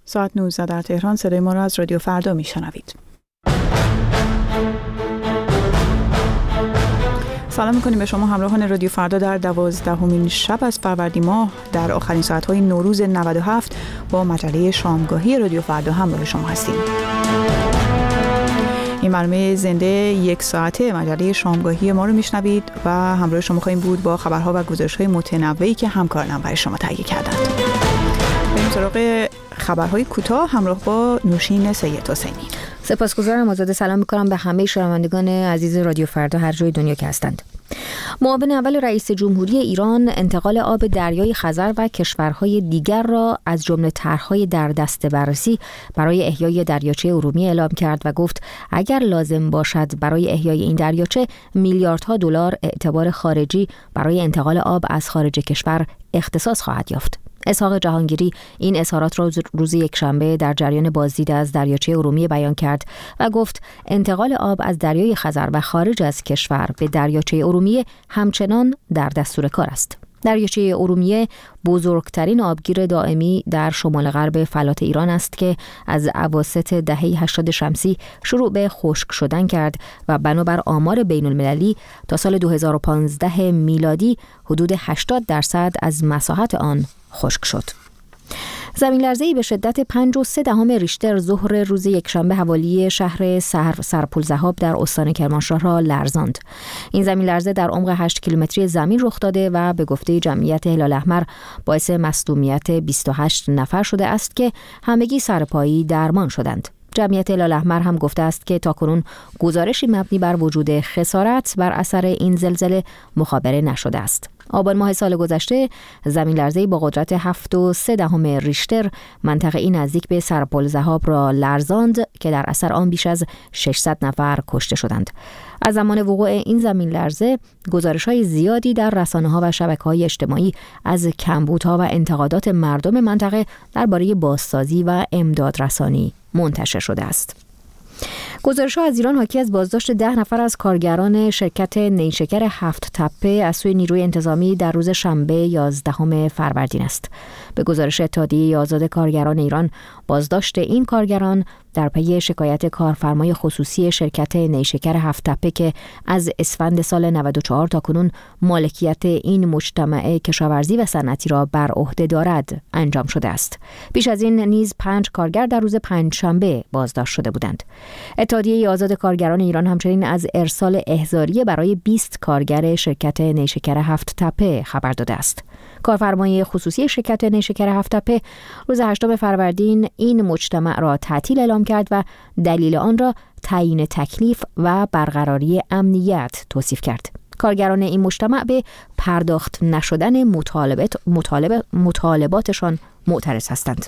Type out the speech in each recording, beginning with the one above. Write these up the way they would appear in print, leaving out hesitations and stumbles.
ساعت 19 در تهران. صدای ما را از رادیو فردا میشنوید. سلام میکنیم به شما همراهان رادیو فردا در 12مین شب از فروردین ماه در آخرین ساعت‌های نوروز 97 با مجله شامگاهی رادیو فردا همراه شما هستیم. این برنامه زنده یک ساعته مجله شامگاهی ما رو میشنوید و همراه شما خواهیم بود با خبرها و گزارش‌های متنوعی که همکارانم برای شما تهیه کردند. بریم سراغ خبرهای کوتاه همراه با نوشین سید حسینی. سپاسگزارم. آزاده سلام می‌کنم به همه شنوندگان عزیز رادیو فردا هر جای دنیا که هستند. معاون اول رئیس جمهوری ایران انتقال آب دریای خزر و کشورهای دیگر را از جمله طرح‌های در دست بررسی برای احیای دریاچه ارومیه اعلام کرد و گفت اگر لازم باشد برای احیای این دریاچه میلیاردها دلار اعتبار خارجی برای انتقال آب از خارج کشور اختصاص خواهد یافت. اسحاق جهانگیری این اظهارات را روز یکشنبه در جریان بازدید از دریاچه ارومیه بیان کرد و گفت انتقال آب از دریای خزر و خارج از کشور به دریاچه ارومیه همچنان در دستور کار است. دریاچه ارومیه بزرگترین آبگیر دائمی در شمال غرب فلات ایران است که از اواسط دهه 80 شمسی شروع به خشک شدن کرد و بنابر آمار بین المللی تا سال 2015 میلادی حدود 80% از مساحت آن خشک شد. زمین لرزه‌ای به شدت 5.3 ریشتر ظهر روز یکشنبه حوالی شهر سرپل‌ذهاب در استان کرمانشاه را لرزاند. این زمین لرزه در عمق 8 کیلومتری زمین رخ داده و به گفته جمعیت هلال احمر باعث مصدومیت 28 نفر شده است که همگی سرپایی درمان شدند. جمعیت هلال احمر هم گفته است که تاکنون گزارشی مبنی بر وجود خسارت بر اثر این زلزله مخابره نشده است. آبان ماه سال گذشته زمین لرزه‌ای با قدرت 7.3 ریشتر منطقه‌ای نزدیک به سرپل‌ذهاب را لرزاند که در اثر آن بیش از 600 نفر کشته شدند. از زمان وقوع این زمین لرزه گزارش‌های زیادی در رسانه‌ها و شبکه‌های اجتماعی از کمبودها و انتقادات مردم منطقه درباره بازسازی و امدادرسانی منتشر شده است. گزارش‌ها از ایران حاکی از بازداشت 10 نفر از کارگران شرکت نیشکر 7 تپه از سوی نیروی انتظامی در روز شنبه 11 فروردین است. به گزارش اتحادیه آزاد کارگران ایران، بازداشت این کارگران در پی شکایت کارفرمای خصوصی شرکت نیشکر 7 تپه که از اسفند سال 94 تا کنون مالکیت این مجتمع کشاورزی و صنعتی را بر عهده دارد انجام شده است. بیش از این نیز 5 کارگر در روز پنجشنبه بازداشت شده بودند. اتحادیه آزاد کارگران ایران همچنین از ارسال احضاریه برای 20 کارگر شرکت نیشکر 7 تپه خبر داده است. کارفرمای خصوصی شرکت نیشکر 7 تپه روز 8 فروردین این مجتمع را تعطیل اعلام کرد و دلیل آن را تعیین تکلیف و برقراری امنیت توصیف کرد. کارگران این مجتمع به پرداخت نشدن مطالباتشان معترض هستند.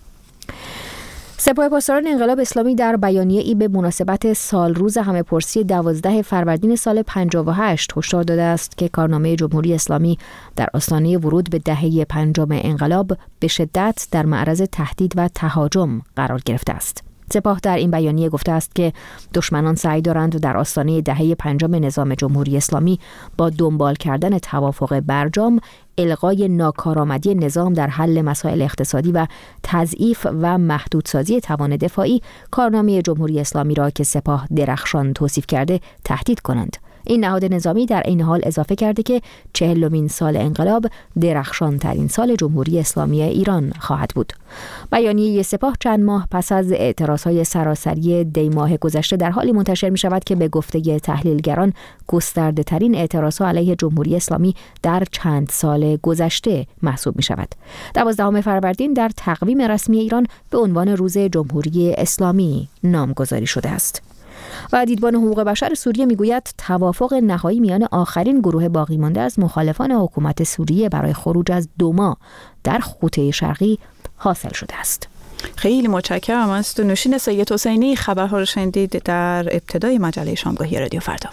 سپاه پاسداران انقلاب اسلامی در بیانیه‌ای به مناسبت سالروز همه‌پرسی 12 فروردین سال 58 هشدار داده است که کارنامه جمهوری اسلامی در آستانه ورود به دهه پنجم انقلاب به شدت در معرض تهدید و تهاجم قرار گرفته است. سپاه در این بیانیه گفته است که دشمنان سعی دارند در آستانه دهه پنجم نظام جمهوری اسلامی با دنبال کردن توافق برجام، الغای ناکارآمدی نظام در حل مسائل اقتصادی و تضعیف و محدودسازی توان دفاعی کارنامه جمهوری اسلامی را که سپاه درخشان توصیف کرده تهدید کنند. این نهاد نظامی در این حال اضافه کرده که 40مین سال انقلاب درخشان ترین سال جمهوری اسلامی ایران خواهد بود. بیانیه سپاه چند ماه پس از اعتراضهای سراسری دی ماه گذشته در حالی منتشر می شود که به گفته تحلیلگران گسترده ترین اعتراضها علیه جمهوری اسلامی در چند سال گذشته محسوب می شود. 12 فروردین در تقویم رسمی ایران به عنوان روز جمهوری اسلامی نامگذاری شده است. و دیدبان حقوق بشر سوریه میگوید توافق نهایی میان آخرین گروه باقی مانده از مخالفان حکومت سوریه برای خروج از دوما در خوطه شرقی حاصل شده است. خیلی متشکرم از تو نوشین سید حسینی. خبرها رو شنیدید در ابتدای مجله شامگاهی رادیو فردا.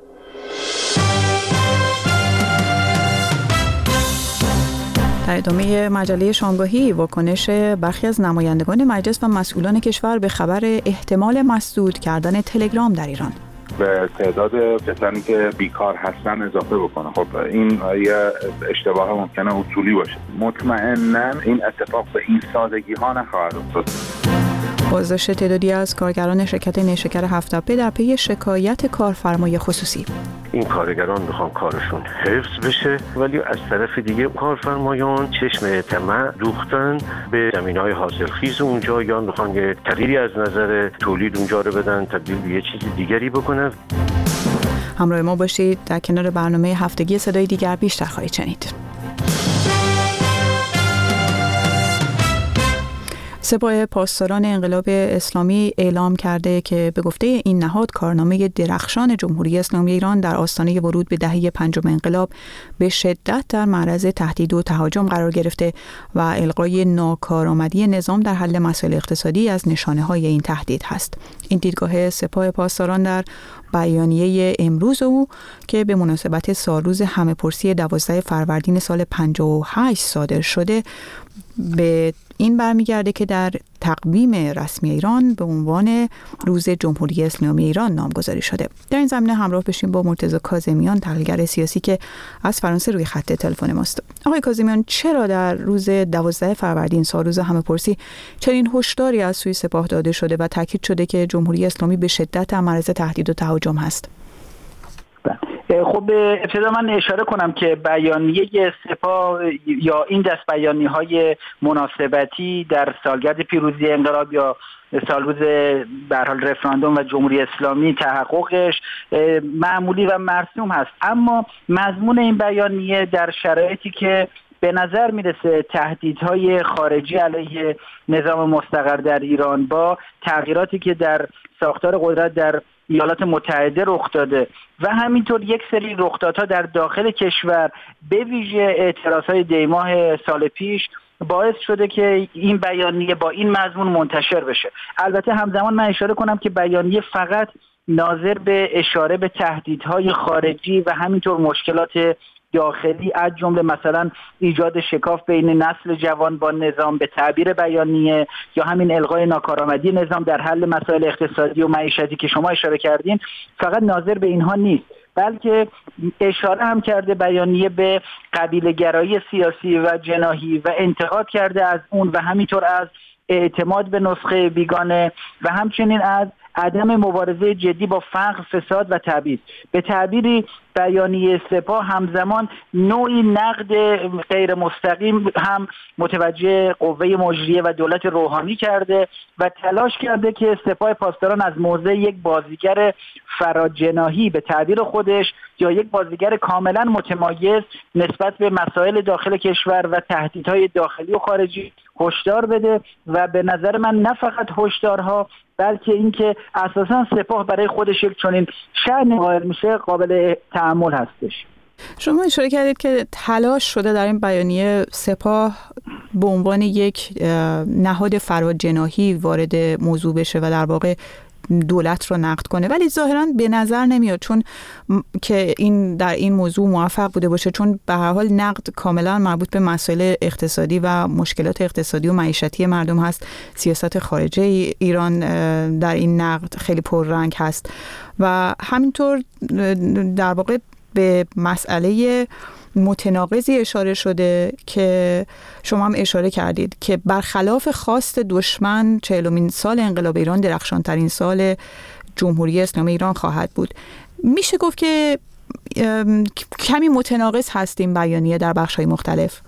در ادامه مجله شامگاهی واکنش برخی از نمایندگان مجلس و مسئولان کشور به خبر احتمال مسدود کردن تلگرام در ایران. به تعداد کسانی که بیکار هستن اضافه بکنه. خب این یه اشتباه ممکنه اصولی باشه. مطمئناً این اتفاق به این سادگی ها نخواهد افتاد. بازداشت تعدادی از کارگران شرکت نیشکر هفت‌تپه در پی شکایت کارفرمای خصوصی. این کارگران میخوان کارشون حفظ بشه، ولی از طرف دیگه کارفرمایان چشم طمع دوختن به زمینهای حاصلخیز اونجا، یا میخوان یه تغییری از نظر تولید اونجا رو بدن، تبدیل به یه چیز دیگری بکنن. همراه ما باشید. در کنار برنامه هفتگی صدای دیگر بیشتر خواهید شنید. سپاه پاسداران انقلاب اسلامی اعلام کرده که به گفته این نهاد کارنامه درخشان جمهوری اسلامی ایران در آستانه ورود به دهه پنجم انقلاب به شدت در معرض تهدید و تهاجم قرار گرفته و الغای ناکارآمدی نظام در حل مسائل اقتصادی از نشانه‌های این تهدید هست. این دیدگاه سپاه پاسداران در بیانیه امروز او که به مناسبت سالروز همه‌پرسی 12 فروردین سال 58 صادر شده به این برمیگرده که در تقویم رسمی ایران به عنوان روز جمهوری اسلامی ایران نامگذاری شده. در این زمینه همراه بشیم با مرتضی کاظمیان، تحلیلگر سیاسی که از فرانسه روی خط تلفن ماست. آقای کاظمیان، چرا در روز 12 فروردین سالروز همه‌پرسی چنین هشداری از سوی سپاه داده شده و تاکید شده که جمهوری اسلامی به شدت در معرض تهدید و تهاجم هست؟ خب ابتدا من اشاره کنم که بیانیه سپاه یا این دست بیانیه‌های مناسبتی در سالگرد پیروزی انقلاب یا سالروز به هر حال رفراندوم و جمهوری اسلامی تحققش معمولی و مرسوم هست، اما مضمون این بیانیه در شرایطی که به نظر میرسه تهدیدهای خارجی علیه نظام مستقر در ایران با تغییراتی که در ساختار قدرت در ایالات متحده رخ داده و همینطور یک سری رخدادها در داخل کشور به ویژه اعتراضهای دیماه سال پیش باعث شده که این بیانیه با این مضمون منتشر بشه. البته همزمان من اشاره کنم که بیانیه فقط ناظر به اشاره به تهدیدهای خارجی و همینطور مشکلات داخلی از جمله مثلا ایجاد شکاف بین نسل جوان با نظام به تعبیر بیانیه یا همین الغای ناکارآمدی نظام در حل مسائل اقتصادی و معیشتی که شما اشاره کردین فقط ناظر به اینها نیست، بلکه اشاره هم کرده بیانیه به قبیله‌گرایی سیاسی و جناحی و انتقاد کرده از اون و همینطور از اعتماد به نسخه بیگانه و همچنین از عدم مبارزه جدی با فقر، فساد و تبعیض. به تعبیری بیانیه سپاه همزمان نوعی نقد غیر مستقیم هم متوجه قوه مجریه و دولت روحانی کرده و تلاش کرده که سپاه پاسداران از موضع یک بازیگر فراجناحی به تعبیر خودش یا یک بازیگر کاملا متمایز نسبت به مسائل داخل کشور و تهدیدهای داخلی و خارجی هشدار بده و به نظر من نه فقط هشدارها بلکه اینکه اساسا سپاه برای خودش یک چنین شأن قائل میشه قابل تأمل هستش. شما اشاره کردید که تلاش شده در این بیانیه سپاه به عنوان یک نهاد فراجناحی وارد موضوع بشه و در واقع دولت رو نقد کنه، ولی ظاهراً به نظر نمیاد چون که این در این موضوع موفق بوده باشه، چون به هر حال نقد کاملا مربوط به مسائل اقتصادی و مشکلات اقتصادی و معیشتی مردم هست. سیاست خارجه ایران در این نقد خیلی پررنگ هست و همینطور در واقع به مسئله متناقضی اشاره شده که شما هم اشاره کردید که برخلاف خواست دشمن 40مین سال انقلاب ایران درخشانترین سال جمهوری اسلامی ایران خواهد بود. میشه گفت که کمی متناقض هستیم بیانیه در بخش‌های مختلف.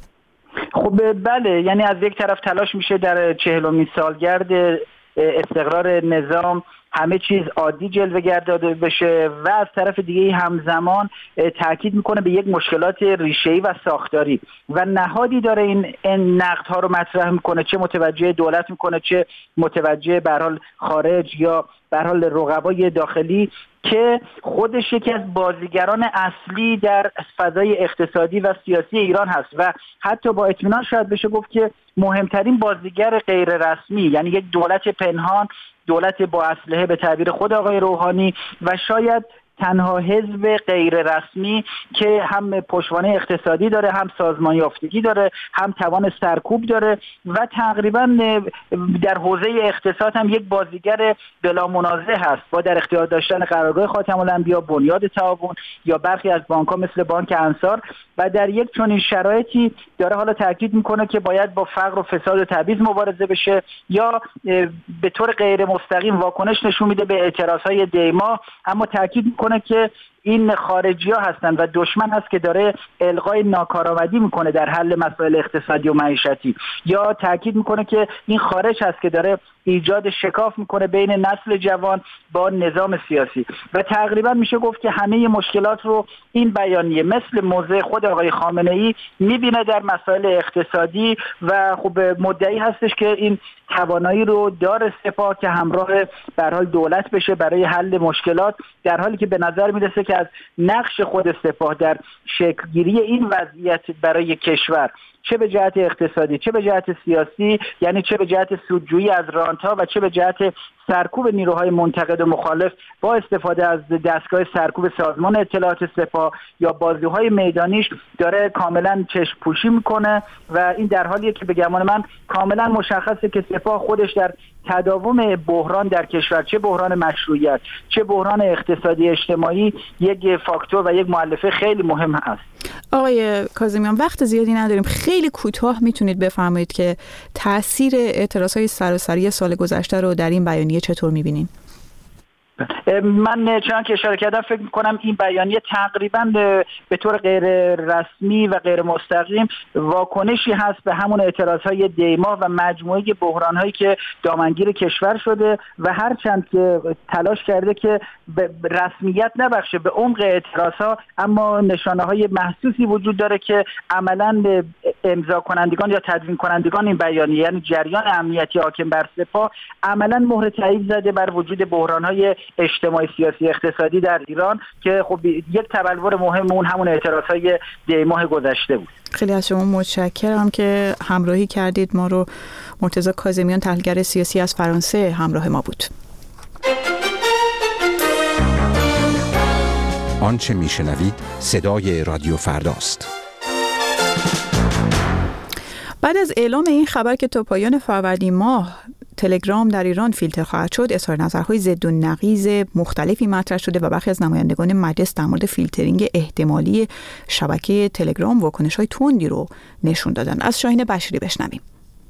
خب بله، یعنی از یک طرف تلاش میشه در 40مین سالگرد استقرار نظام همه چیز عادی جلوه گرداده بشه و از طرف دیگه همزمان تاکید میکنه به یک مشکلات ریشه‌ای و ساختاری و نهادی داره این نقدها رو مطرح میکنه، چه متوجه دولت میکنه چه متوجه به هر حال خارج یا به هر حال رقبای داخلی که خودش یکی از بازیگران اصلی در فضای اقتصادی و سیاسی ایران هست و حتی با اطمینان شاید بشه گفت که مهمترین بازیگر غیر رسمی، یعنی یک دولت پنهان، دولت با اسلحه به تعبیر خود آقای روحانی و شاید تنها حزب غیر رسمی که هم پشتوانه اقتصادی داره، هم سازمان یافتگی داره، هم توان سرکوب داره و تقریبا در حوزه اقتصاد هم یک بازیگر بلا منازع هست با در اختیار داشتن قرارگاه خاتم الانبیا، بنیاد تعاون یا برخی از بانک‌ها مثل بانک انصار و در یک چنین شرایطی داره حالا تاکید میکنه که باید با فقر و فساد و تبعیض مبارزه بشه یا به طور غیر مستقیم واکنش نشون میده به اعتراضهای دیما، اما تاکید میکنه که این خارجی‌ها هستن و دشمن هست که داره القای ناکارآمدی میکنه در حل مسائل اقتصادی و معیشتی، یا تاکید میکنه که این خارج هست که داره ایجاد شکاف میکنه بین نسل جوان با نظام سیاسی و تقریبا میشه گفت که همه مشکلات رو این بیانیه مثل موضع خود آقای خامنه‌ای میبینه در مسائل اقتصادی و خب مدعی هستش که این توانایی رو داره سپاه که همراه به هر حال دولت بشه برای حل مشکلات، در حالی که به نظر میرسه که از نقش خود سپاه در شکل‌گیری این وضعیت برای کشور چه به جهت اقتصادی چه به جهت سیاسی، یعنی چه به جهت سودجویی از رانت‌ها و چه به جهت سرکوب نیروهای منتقد و مخالف با استفاده از دستگاه سرکوب سازمان اطلاعات سپاه یا بازی‌های میدانیش داره کاملا چشم پوشی میکنه و این در حالیه که به گمان من کاملا مشخصه که سپاه خودش در تداوم بحران در کشور، چه بحران مشروعیت چه بحران اقتصادی اجتماعی، یک فاکتور و یک مؤلفه خیلی مهم هست. آقای کاظمیان وقت زیادی نداریم، خیلی کوتاه میتونید بفرمایید که تاثیر اعتراضهای سراسری سال گذشته رو در این بیانیه چطور میبینین؟ من چون که اشاره کردم فکر میکنم این بیانیه تقریبا به طور غیر رسمی و غیر مستقیم واکنشی هست به همون اعتراضهای دیما و مجموعه بحرانهایی که دامنگیر کشور شده و هرچند که تلاش کرده که رسمیت نبخشه به عمق اعتراضها، اما نشانه‌های محسوسی وجود داره که عملاً امضا کنندگان یا تدوین کنندگان این بیانیه، یعنی جریان امنیتی حاکم بر سپاه، عملاً مهر تایید زده بر وجود بحران‌های اجتماعی سیاسی اقتصادی در ایران که خب یک تبلور مهم اون همون اعتراضهای دی ماه گذشته بود. خیلی از شما متشکرم که همراهی کردید. ما رو مرتضی کاظمیان تحلیلگر سیاسی از فرانسه همراه ما بود. آنچه میشنوید صدای رادیو فرداست. بعد از اعلام این خبر که تا پایان فروردین ماه تلگرام در ایران فیلتر خواهد شد، اظهار نظرهای ضد و نقیض مختلفی مطرح شده و برخی از نمایندگان مجلس در مورد فیلترینگ احتمالی شبکه تلگرام واکنش‌های تندی رو نشون دادن. از شاهین بشیری بشنویم.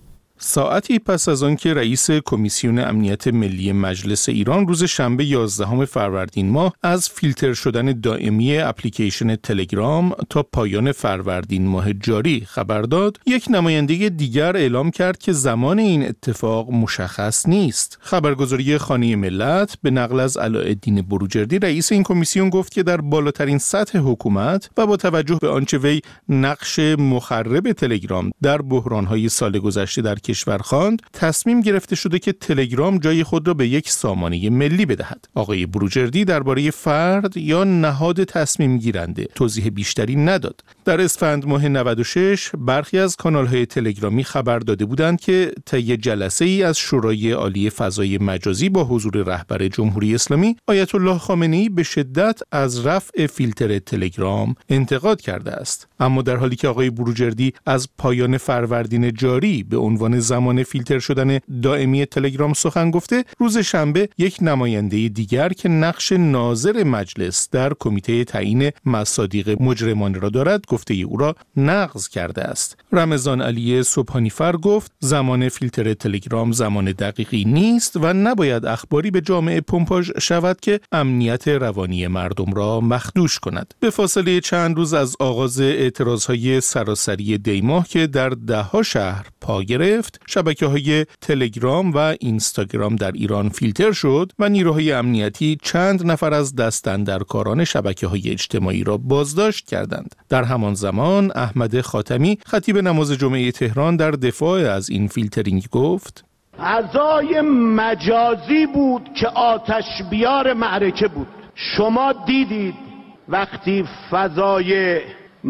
ساعتی پس از آنکه رئیس کمیسیون امنیت ملی مجلس ایران روز شنبه 11 فروردین ماه از فیلتر شدن دائمی اپلیکیشن تلگرام تا پایان فروردین ماه جاری خبر داد، یک نماینده دیگر اعلام کرد که زمان این اتفاق مشخص نیست. خبرگزاری خانه ملت به نقل از علاءالدین بروجردی رئیس این کمیسیون گفت که در بالاترین سطح حکومت و با توجه به آنچه وی نقش مخرب تلگرام در بحران‌های سال گذشته در کشور خواند، تصمیم گرفته شده که تلگرام جای خود را به یک سامانه ملی بدهد. آقای بروجردی درباره فرد یا نهاد تصمیم گیرنده توضیح بیشتری نداد. در اسفند ماه 96 برخی از کانال‌های تلگرامی خبر داده بودند که طی جلسه‌ای از شورای عالی فضای مجازی با حضور رهبر جمهوری اسلامی آیت الله خامنه‌ای به شدت از رفع فیلتر تلگرام انتقاد کرده است. اما در حالی که آقای بروجردی از پایان فروردین جاری به عنوان زمان فیلتر شدن دائمی تلگرام سخن گفته، روز شنبه یک نماینده دیگر که نقش ناظر مجلس در کمیته تعیین مصادیق مجرمانه را دارد، گفته او را نقض کرده است. رمضان علی سبحانیفر گفت زمان فیلتر تلگرام زمان دقیقی نیست و نباید اخباری به جامعه پمپاژ شود که امنیت روانی مردم را مخدوش کند. به فاصله چند روز از آغاز اعتراضهای سراسری دیماه که در ده‌ها شهر پا گرفت، شبکه‌های تلگرام و اینستاگرام در ایران فیلتر شد و نیروهای امنیتی چند نفر از دستاندرکاران شبکه‌های اجتماعی را بازداشت کردند. در همان زمان احمد خاتمی خطیب نماز جمعه تهران در دفاع از این فیلترینگ گفت: فضای مجازی بود که آتش بیار معرکه بود. شما دیدید وقتی فضای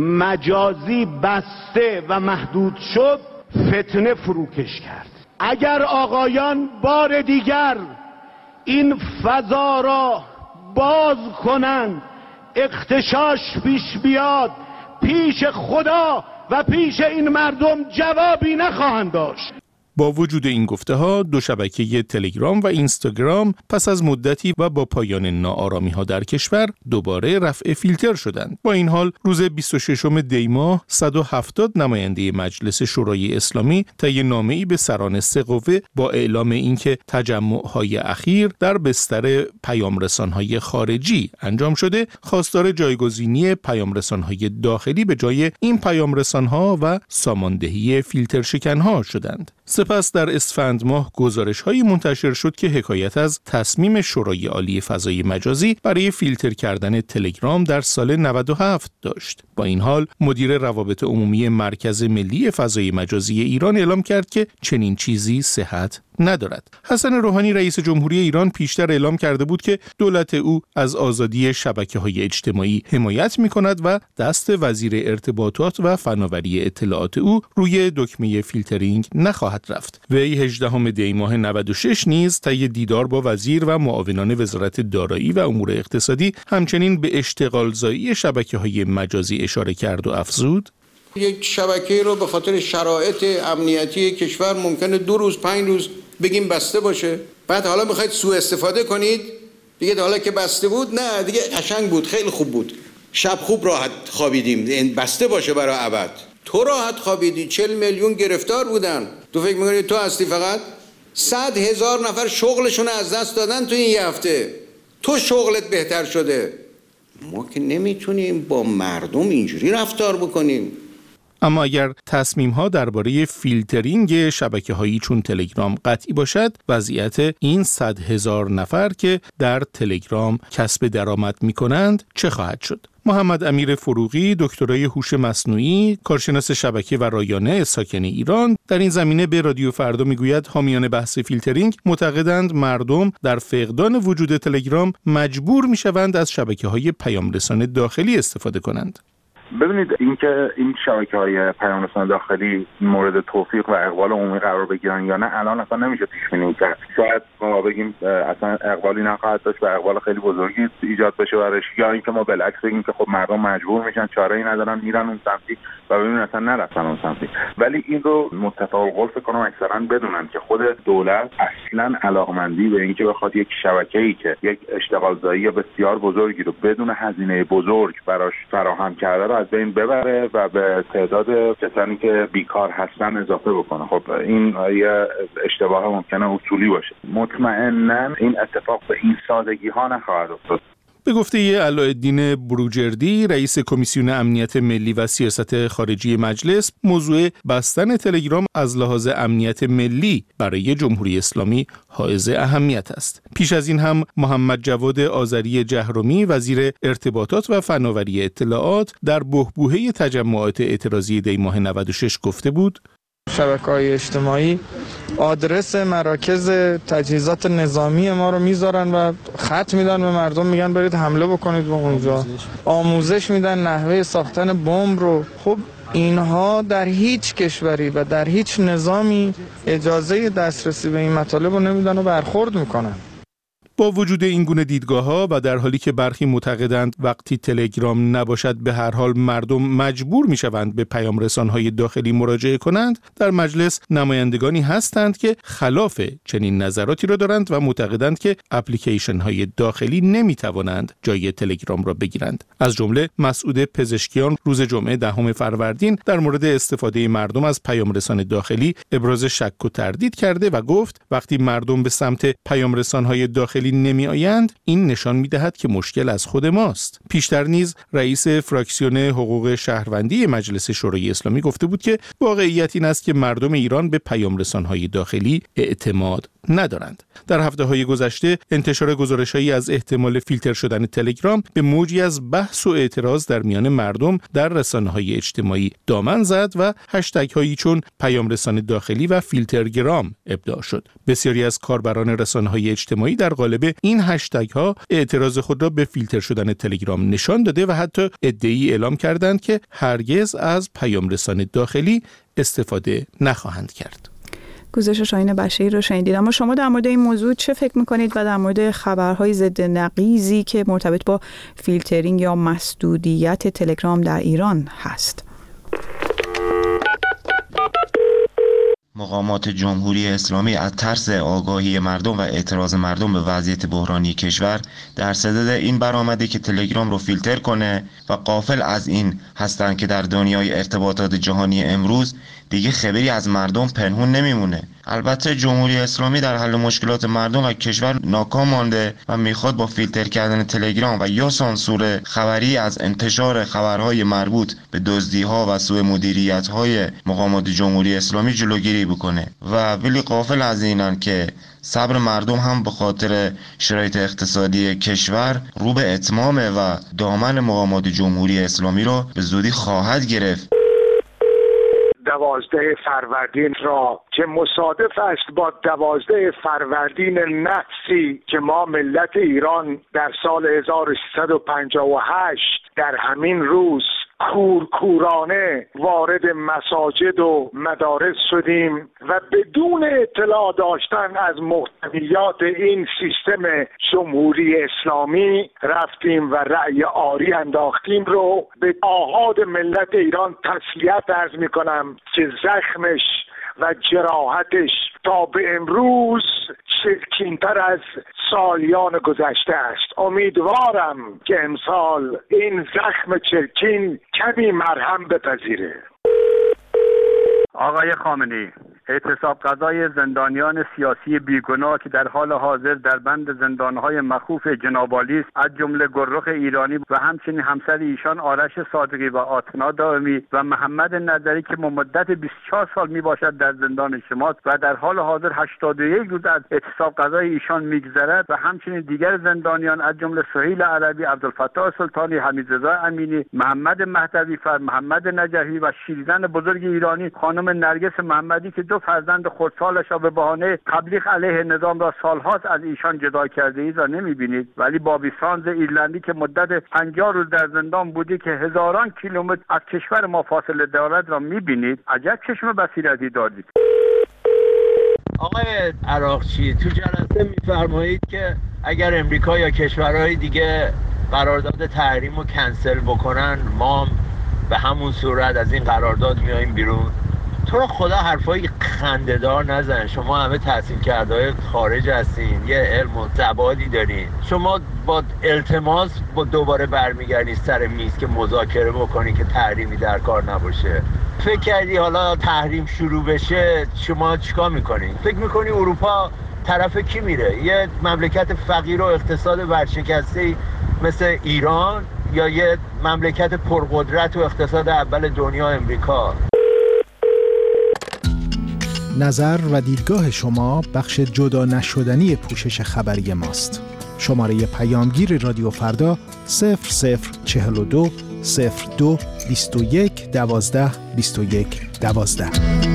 مجازی بسته و محدود شد، فتنه فروکش کرد. اگر آقایان بار دیگر این فضا را باز کنند، اغتشاش پیش بیاد، پیش خدا و پیش این مردم جوابی نخواهند داشت. با وجود این گفته‌ها، دو شبکه تلگرام و اینستاگرام پس از مدتی و با پایان ناآرامی‌ها در کشور دوباره رفع فیلتر شدند. با این حال روز 26 دی ماه 170 نماینده مجلس شورای اسلامی طی نامه‌ای به سران سه قوه با اعلام اینکه تجمع‌های اخیر در بستر پیامرسان‌های خارجی انجام شده، خواستار جایگزینی پیامرسان‌های داخلی به جای این پیامرسان‌ها و ساماندهی فیلتر شکن‌ها شدند. سپس در اسفند ماه گزارش‌هایی منتشر شد که حکایت از تصمیم شورای عالی فضای مجازی برای فیلتر کردن تلگرام در سال 97 داشت. با این حال مدیر روابط عمومی مرکز ملی فضای مجازی ایران اعلام کرد که چنین چیزی صحت ندارد. حسن روحانی رئیس جمهوری ایران پیشتر اعلام کرده بود که دولت او از آزادی شبکه‌های اجتماعی حمایت می‌کند و دست وزیر ارتباطات و فناوری اطلاعات او روی دکمه فیلترینگ نخواهد رفت. وی 18 دی ماه 96 نیز طی دیدار با وزیر و معاونان وزارت دارایی و امور اقتصادی همچنین به اشتغالزایی شبکه‌های مجازی اشاره کرد و افزود: یک شبکه رو به خاطر شرایط امنیتی کشور ممکنه 2 روز 5 روز بگیم بسته باشه، بعد حالا میخواید سوء استفاده کنید دیگه. حالا که بسته بود، نه دیگه قشنگ بود، خیلی خوب بود، شب خوب راحت خوابیدیم، این بسته باشه برای ابد. تو راحت خوابیدی، 40 میلیون گرفتار بودن، تو فکر میکنی تو هستی؟ فقط 100,000 نفر شغلشون از دست دادن تو این یه هفته، تو شغلت بهتر شده. ما که نمیتونیم با مردم اینجوری رفتار بکنیم. اما اگر تصمیم‌ها درباره فیلترینگ شبکه‌هایی چون تلگرام قطعی باشد، وضعیت این 100,000 نفر که در تلگرام کسب درآمد می‌کنند چه خواهد شد؟ محمد امیر فروغی، دکترای هوش مصنوعی، کارشناس شبکه و رایانه ساکن ایران، در این زمینه به رادیو فردا میگوید حامیان بحث فیلترینگ معتقدند مردم در فقدان وجود تلگرام مجبور میشوند از شبکه‌های پیامرسان داخلی استفاده کنند. ببینید اینکه این شبکه‌های پیامرسان داخلی مورد توفیق و اقبال عمومی قرار بگیرن یا نه الان اصلا نمیشه پیش بینی کرد. شاید ما بگیم اصلا اقبالی نخواهد داشت و اقبال خیلی بزرگی ایجاد بشه برش، یا اینکه ما بالعکس بگیم که خب مردم مجبور میشن، چاره‌ای ندارن، میرن اون سمتی و ببینن اصلا نرفتن اون سمتی. ولی این رو متفق القول فکر کنم اکثرا بدونن که خود دولت اصلا علاقمندی به اینکه بخواد یک شبکه‌ای که یک اشتغالزایی بسیار بزرگی رو بدون هزینه بزرگ براش فراهم کرده از بین ببره و به تعداد کسانی که بیکار هستن اضافه بکنه. خب این یه اشتباه ممکنه اصولی باشه. مطمئناً این اتفاق به این سادگی ها نخواهد افتاد. به گفته علاءالدین بروجردی، رئیس کمیسیون امنیت ملی و سیاست خارجی مجلس، موضوع بستن تلگرام از لحاظ امنیت ملی برای جمهوری اسلامی حائز اهمیت است. پیش از این هم محمد جواد آذری جهرمی، وزیر ارتباطات و فناوری اطلاعات، در بحبوحه تجمعات اعتراضی دی ماه 96 گفته بود: شبکه‌های اجتماعی آدرس مراکز تجهیزات نظامی ما رو میذارن و خط میدن به مردم، میگن برید حمله بکنید به اونجا، آموزش میدن نحوه ساختن بمب رو. خب اینها در هیچ کشوری و در هیچ نظامی اجازه دسترسی به این مطالب رو نمیدن و برخورد میکنن. با وجود این گونه دیدگاه‌ها و در حالی که برخی معتقدند وقتی تلگرام نباشد به هر حال مردم مجبور می‌شوند به پیامرسان‌های داخلی مراجعه کنند، در مجلس نمایندگانی هستند که خلاف چنین نظراتی را دارند و معتقدند که اپلیکیشن‌های داخلی نمی‌توانند جای تلگرام را بگیرند. از جمله مسعود پزشکیان روز جمعه 10 فروردین در مورد استفاده مردم از پیامرسان داخلی ابراز شک و تردید کرده و گفت وقتی مردم به سمت پیامرسان‌های داخلی نمی آیند، این نشان می دهد که مشکل از خود ماست. پیشتر نیز رئیس فراکسیون حقوق شهروندی مجلس شورای اسلامی گفته بود که واقعیت این است که مردم ایران به پیامرسان‌های داخلی اعتماد ندارند. در هفته‌های گذشته انتشار گزارش‌هایی از احتمال فیلتر شدن تلگرام به موجی از بحث و اعتراض در میان مردم در رسانه‌های اجتماعی دامن زد و هشتگ‌هایی چون پیامرسان داخلی و فیلترگرام ابداع شد. بسیاری از کاربران رسانه‌های اجتماعی در قالب این هشتگ‌ها اعتراض خود را به فیلتر شدن تلگرام نشان داده و حتی ادعی اعلام کردند که هرگز از پیامرسان داخلی استفاده نخواهند کرد. گزارش شاهین بشیر رو شنیدید. اما شما در مورد این موضوع چه فکر میکنید و در مورد خبرهای ضد نقیضی که مرتبط با فیلترینگ یا مسدودیت تلگرام در ایران هست؟ مقامات جمهوری اسلامی از ترس آگاهی مردم و اعتراض مردم به وضعیت بحرانی کشور در صدد این برآمده که تلگرام رو فیلتر کنه و غافل از این هستن که در دنیای ارتباطات جهانی امروز دیگه خبری از مردم پنهون نمیمونه. البته جمهوری اسلامی در حل مشکلات مردم و کشور ناکام مانده و میخواد با فیلتر کردن تلگرام و یا سانسور خبری از انتشار خبرهای مربوط به دزدی‌ها و سوء مدیریت‌های مقامات جمهوری اسلامی جلوگیری بکنه و ولی غافل از اینن که صبر مردم هم به خاطر شرایط اقتصادی کشور رو به اتمامه و دامن مقامات جمهوری اسلامی رو به زودی خواهد گرفت. 12 فروردین را که مصادف است با 12 فروردین نفسی که ما ملت ایران در سال 1358 در همین روز کورکورانه وارد مساجد و مدارس شدیم و بدون اطلاع داشتن از محتویات این سیستم جمهوری اسلامی رفتیم و رأی آری انداختیم رو به آحاد ملت ایران تسلیت عرض میکنم که زخمش و جراحتش تا به امروز چرکین‌تر از سالیان گذشته است. امیدوارم که امسال این زخم چرکین کمی مرهم بپذیره. آقای خامنه‌ای، اعتصاب قضای زندانیان سیاسی بیگناه که در حال حاضر در بند زندانهای مخوف جنابعالی است، از جمله گررخ ایرانی و همچنین همسر ایشان آرش صادقی و آتنا دائمی و محمد نظری که مدت 24 سال می باشد در زندان شماست و در حال حاضر 81 روز از اعتصاب قضای ایشان میگذرد و همچنین دیگر زندانیان از جمله سهیل عربی، عبدالفتاح سلطانی، حمیدرضا امینی، محمد مهدوی فر، محمد نجفی و شیرین بزرگ ایرانی خانم نرگس محمدی که دو فرزند خردسالش را به بهانه تبلیغ علیه نظام را سالهاست از ایشان جدا کرده اید را نمی‌بینید، ولی بابی سانز ایرلندی که مدت 50 روز در زندان بودی که هزاران کیلومتر از کشور ما فاصله دارد را می‌بینید. عجب چشم بصیرتی دارید. آقای عراقچی، تو جلسه می‌فرمایید که اگر امریکا یا کشورهای دیگه قرارداد تحریم رو کنسل بکنن، ما به همون صورت از این قرارداد میایم بیرون. تو رو خدا حرفای خنده‌دار نزن. شما همه تحصیل کرده خارج هستین، یه علم و زبادی دارین. شما با التماس با دوباره برمیگردین سر میز که مذاکره بکنین که تحریمی در کار نباشه. فکر کردی حالا تحریم شروع بشه شما چیکار میکنین؟ فکر میکنی اروپا طرف کی میره؟ یه مملکت فقیر و اقتصاد ورشکسته مثل ایران یا یه مملکت پرقدرت و اقتصاد اول دنیا امریکا؟ نظر و دیدگاه شما بخش جدا نشدنی پوشش خبری ماست. شماره پیامگیر رادیو فردا 0042 02 21 12 21 12.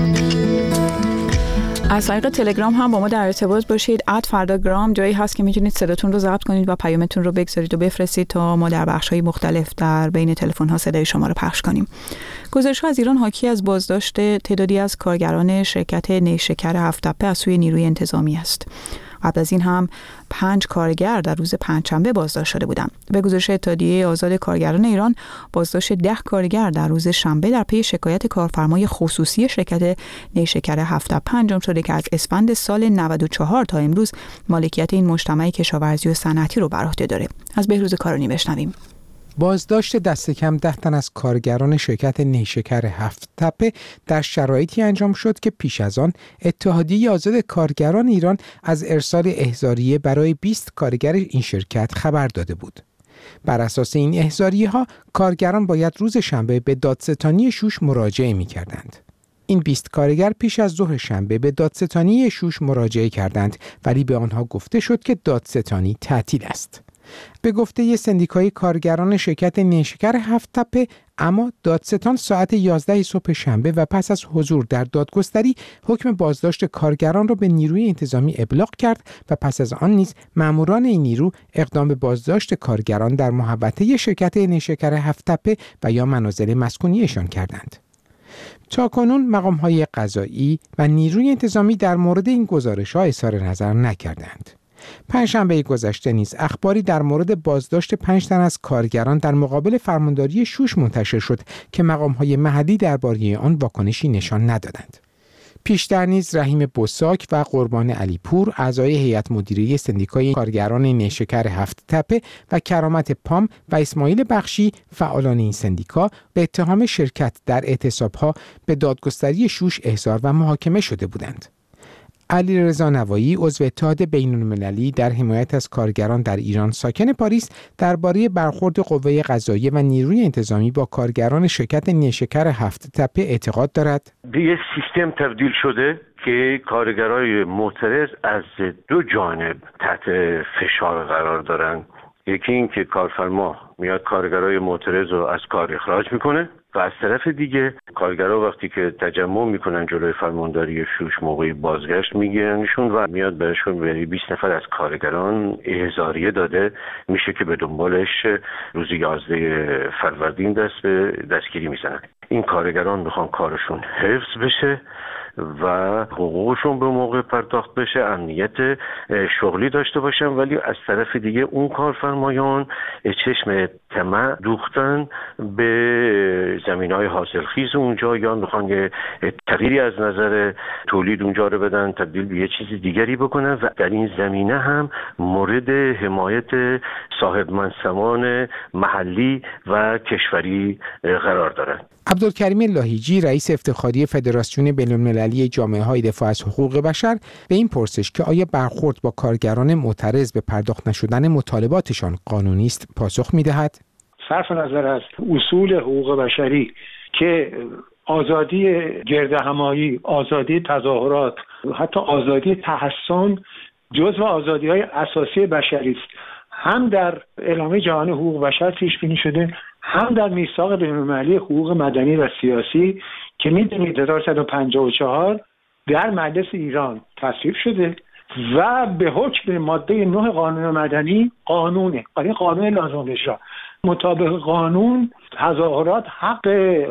از طریق تلگرام هم با ما در ارتباط باشید. @فرداگرام جایی هست که میتونید صداتون رو ضبط کنید و پیامتون رو بگذارید و بفرستید تا ما در بخش‌های مختلف در بین تلفن‌ها صدای شما رو پخش کنیم. گزارش‌ها از ایران حاکی از بازداشت تعدادی از کارگران شرکت نیشکر هفت‌تپه از سوی نیروی انتظامی است. قبل از این هم 5 کارگر در روز پنجشنبه بازداشت شده بودند. به گزارش اتحادیه آزاد کارگران ایران، بازداشت 10 کارگر در روز شنبه در پی شکایت کارفرمای خصوصی شرکت نیشکر هفت‌تپه انجام شده که از اسفند سال 94 تا امروز مالکیت این مجتمع کشاورزی و صنعتی رو بر عهده داره. از بهروز کارانی بشنویم. بازداشت دست کم 10 تن از کارگران شرکت نیشکر هفت‌تپه در شرایطی انجام شد که پیش از آن اتحادیه آزاد کارگران ایران از ارسال احضاریه برای 20 کارگر این شرکت خبر داده بود. بر اساس این احضاریه‌ها کارگران باید روز شنبه به دادستانی شوش مراجعه می‌کردند. این 20 کارگر پیش از ظهر شنبه به دادستانی شوش مراجعه کردند، ولی به آنها گفته شد که دادستانی تعطیل است. به گفته سندیکای کارگران شرکت نیشکر هفت‌تپه، اما دادستان ساعت 11 صبح شنبه و پس از حضور در دادگستری حکم بازداشت کارگران را به نیروی انتظامی ابلاغ کرد و پس از آن نیز ماموران این نیرو اقدام به بازداشت کارگران در محوطه شرکت نیشکر هفت‌تپه و یا منازل مسکونیشان کردند. تاکنون مقام‌های قضایی و نیروی انتظامی در مورد این گزارش‌ها اظهار نظر نکردند. پنجشنبه گذشته نیز اخباری در مورد بازداشت 5 تن از کارگران در مقابل فرمانداری شوش منتشر شد که مقام‌های محلی درباره آن واکنشی نشان ندادند. پیشتر نیز رحیم بوساک و قربان علیپور اعضای هیئت مدیره سندیکای کارگران نیشکر هفت تپه و کرامت پام و اسماعیل بخشی فعالان این سندیکا به اتهام شرکت در اعتصاب‌ها به دادگستری شوش احضار و محاکمه شده بودند. علیرضا نوایی عضو اتحاد بین‌المللی در حمایت از کارگران در ایران ساکن پاریس درباره برخورد قوه قضاییه و نیروی انتظامی با کارگران شرکت نیشکر هفت تپه اعتقاد دارد به یه سیستم تبدیل شده که کارگرای معترض از دو جانب تحت فشار قرار دارن. یکی این که کارفرما میاد کارگرای معترض رو از کار اخراج میکنه و از طرف دیگه کارگرها وقتی که تجمع میکنن جلوی فرمانداری شوش موقعی بازگشت میگیرنشون و میاد بهشون 20 نفر از کارگران احضاریه داده میشه که به دنبالش روز 11 فروردین دست به دستگیری میزنن. این کارگران میخوان کارشون حفظ بشه و حقوقشون به موقع پرداخت بشه، امنیت شغلی داشته باشن، ولی از طرف دیگه اون کارفرمایان چشم طمع دوختن به زمینهای حاصلخیز اونجا یا میخوان یه تغییری از نظر تولید اونجا رو بدن تبدیل به یه چیز دیگری بکنن و در این زمینه هم مورد حمایت صاحب منصبان محلی و کشوری قرار دارن. عبدالکریم لاهیجی رئیس افتخاری فدراسیون بین‌المللی جامعه‌های دفاع از حقوق بشر به این پرسش که آیا برخورد با کارگران معترض به پرداخت نشدن مطالباتشان قانونی است پاسخ می‌دهد. صرف نظر از اصول حقوق بشری که آزادی گردهمایی، آزادی تظاهرات، حتی آزادی تحصن جزو آزادی‌های اساسی بشری است، هم در اعلامیه جهانی حقوق بشر پیش بینی شده، هم در میثاق بین‌المللی حقوق مدنی و سیاسی که می‌دونید 1154 در مجلس ایران تصویب شده و به حکم ماده 9 قانون مدنی قانون لازم اجرا. مطابق قانون تظاهرات حق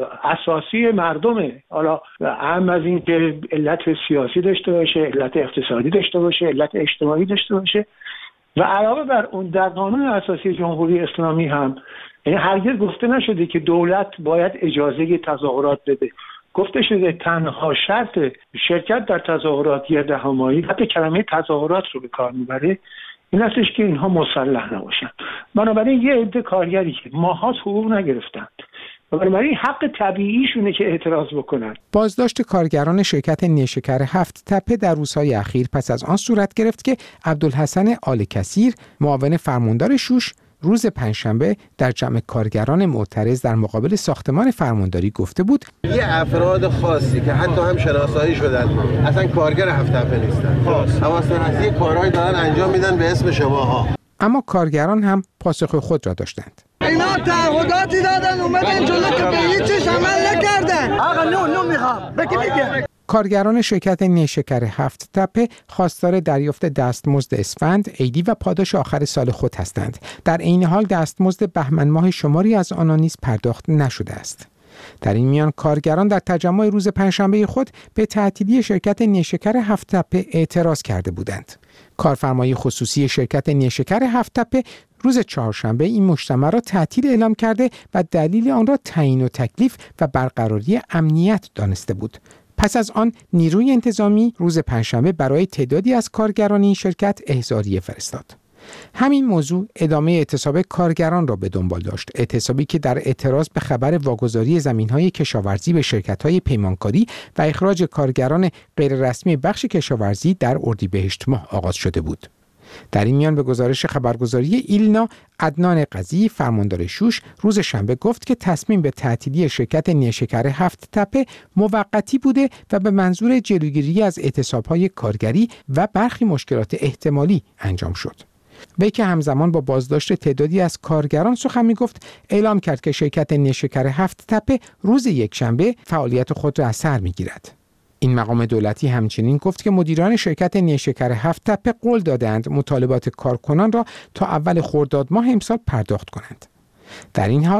اساسی مردمه، حالا هم از این که علت سیاسی داشته باشه، علت اقتصادی داشته باشه، علت اجتماعی داشته باشه و علاوه بر اون در قانون اساسی جمهوری اسلامی هم یعنی هرگز گفته نشده که دولت باید اجازه تظاهرات بده. گفته شده تنها شرط شرکت در تظاهرات گردهمایی، حتی کلمه تظاهرات رو به کار میبره، این هستش که اینها مسلح نباشن. بنابراین یه عده کارگری که ماهات حقوق نگرفتند و بنابراین حق طبیعیشونه که اعتراض بکنن. بازداشت کارگران شرکت نیشکر هفت تپه در روزهای اخیر پس از آن صورت گرفت که عبدالحسن آل کثیر معاون فرماندار شوش روز پنجشنبه در جمع کارگران معترض در مقابل ساختمان فرمانداری گفته بود یه افراد خاصی که حتی هم شناسایی شدن اصلا کارگر هفت تپه نیستن، حواس‌نرسی کارهایی دارن انجام میدن به اسم شماها. اما کارگران هم پاسخ خود را داشتند. اینا تعهداتی دادن اومدن جلو که به هیچیش عمل نکردن. آقا نو میخوام بگی میگه. کارگران شرکت نیشکر هفت تپه خواستار دریافت دستمزد اسفند، عیدی و پاداش آخر سال خود هستند. در عین حال دستمزد بهمن ماه شماری از آنان نیز پرداخت نشده است. در این میان کارگران در تجمع روز پنجشنبه خود به تعطیلی شرکت نیشکر هفت تپه اعتراض کرده بودند. کارفرمای خصوصی شرکت نیشکر هفت تپه روز چهارشنبه این مجتمع را تعطیل اعلام کرده و دلیل آن را تعیین و تکلیف و برقراری امنیت دانسته بود. پس از آن نیروی انتظامی روز پنجشنبه برای تعدادی از کارگران این شرکت احضاریه فرستاد. همین موضوع ادامه اعتصاب کارگران را به دنبال داشت. اعتصابی که در اعتراض به خبر واگذاری زمین‌های کشاورزی به شرکت‌های پیمانکاری و اخراج کارگران غیررسمی بخش کشاورزی در اردیبهشت ماه آغاز شده بود. در این میان به گزارش خبرگزاری ایلنا، عدنان قضی فرماندار شوش روز شنبه گفت که تصمیم به تعطیلی شرکت نیشکر هفت تپه موقتی بوده و به منظور جلوگیری از اعتصاب‌های کارگری و برخی مشکلات احتمالی انجام شد. وی که همزمان با بازداشت تعدادی از کارگران سخن می‌گفت، اعلام کرد که شرکت نیشکر هفت تپه روز یکشنبه فعالیت خود را از سر می‌گیرد. این مقام دولتی همچنین گفت که مدیران شرکت نیشکر هفت تپه قول دادند مطالبات کارکنان را تا اول خرداد ماه امسال پرداخت کنند. در این حال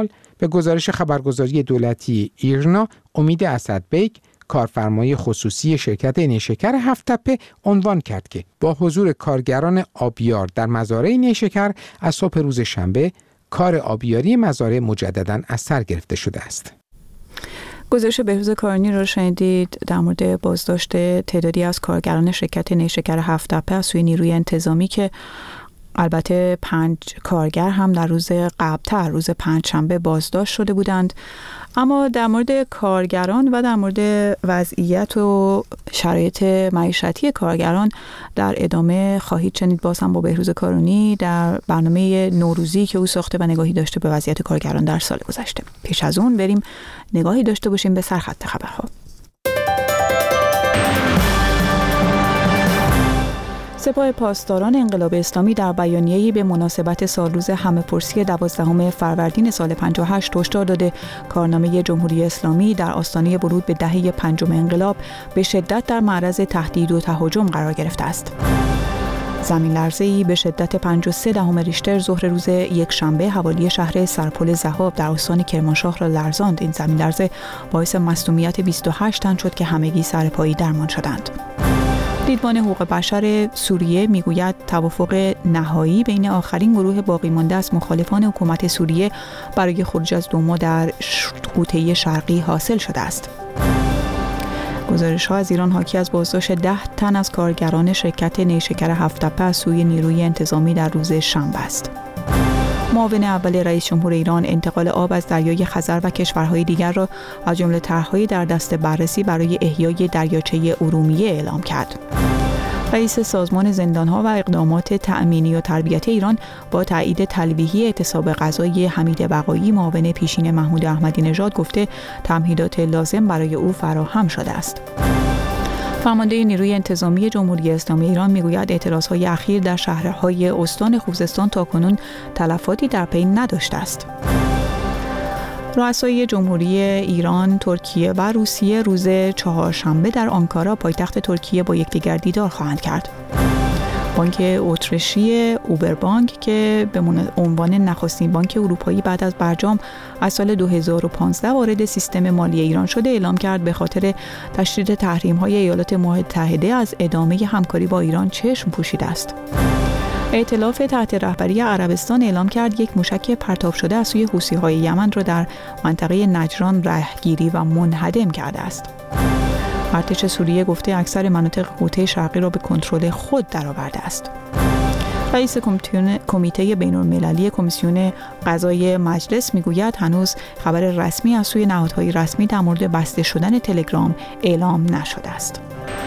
به گزارش خبرگزاری دولتی ایرنا، امید اسدبیک، کارفرمای خصوصی شرکت نیشکر هفت‌تپه عنوان کرد که با حضور کارگران آبیار در مزارع نیشکر از صبح روز شنبه کار آبیاری مزارع مجدداً از سر گرفته شده است. گزارش بهروز کارانی را شنیدید در مورد بازداشت تعدادی از کارگران شرکت نیشکر هفت‌تپه از سوی نیروی انتظامی که البته 5 کارگر هم در روز قبل‌تر روز پنجشنبه بازداشت شده بودند. اما در مورد کارگران و در مورد وضعیت و شرایط معیشتی کارگران در ادامه خواهید شنید باز هم با بهروز کارانی در برنامه نوروزی که او ساخته و نگاهی داشته به وضعیت کارگران در سال گذشته. پیش از اون بریم نگاهی داشته باشیم به سرخط خبرها. سپاه پاسداران انقلاب اسلامی در بیانیه‌ای به مناسبت سالروز همه‌پرسی 12 فروردین سال 58 هشدار داده کارنامه جمهوری اسلامی در آستانه ورود به دهه پنجم انقلاب به شدت در معرض تهدید و تهاجم قرار گرفته است. زمین لرزه‌ای به شدت 5.3 ریشتر ظهر روز یکشنبه حوالی شهر سرپل ذهاب در استان کرمانشاه را لرزاند. این زمین لرزه باعث مصدومیت 28 تن شد که همگی سرپایی درمان شدند. دیدبان حقوق بشر سوریه میگوید توافق نهایی بین آخرین گروه باقی مانده از مخالفان حکومت سوریه برای خروج از دوما در غوطه شرقی حاصل شده است. گزارش‌ها از ایران حاکی از بازداشت 10 تن از کارگران شرکت نیشکر هفت‌تپه از سوی نیروی انتظامی در روز شنبه است. معاون اول رئیس جمهور ایران انتقال آب از دریای خزر و کشورهای دیگر را از جمله طرح‌های در دست بررسی برای احیای دریاچه ارومیه اعلام کرد. رئیس سازمان زندان‌ها و اقدامات تأمینی و تربیتی ایران با تایید تلویحی اعتصاب غذایی حمید بقایی معاون پیشین محمود احمدی نژاد گفته تمهیدات لازم برای او فراهم شده است. فرمانده نیروی انتظامی جمهوری اسلامی ایران میگوید اعتراضهای اخیر در شهرهای استان خوزستان تاکنون تلفاتی در پی نداشته است. رؤسای جمهوری ایران، ترکیه و روسیه روز چهارشنبه در آنکارا پایتخت ترکیه با یکدیگر دیدار خواهند کرد. بانک اتریشی اوبربانک که به عنوان نخستین بانک اروپایی بعد از برجام از سال 2015 وارد سیستم مالی ایران شده اعلام کرد به خاطر تشدید تحریم‌های ایالات متحده از ادامه همکاری با ایران چشم پوشیده است. ائتلاف تحت رهبری عربستان اعلام کرد یک موشک پرتاب شده از سوی حوثی‌های یمن را در منطقه نجران رهگیری و منهدم کرده است. ارتش سوریه گفته اکثر مناطق غوطه شرقی را به کنترل خود درآورده است. رئیس کمیته بین‌المللی کمیسیون قضایی مجلس میگوید هنوز خبر رسمی از سوی نهادهای رسمی در مورد بسته شدن تلگرام اعلام نشده است.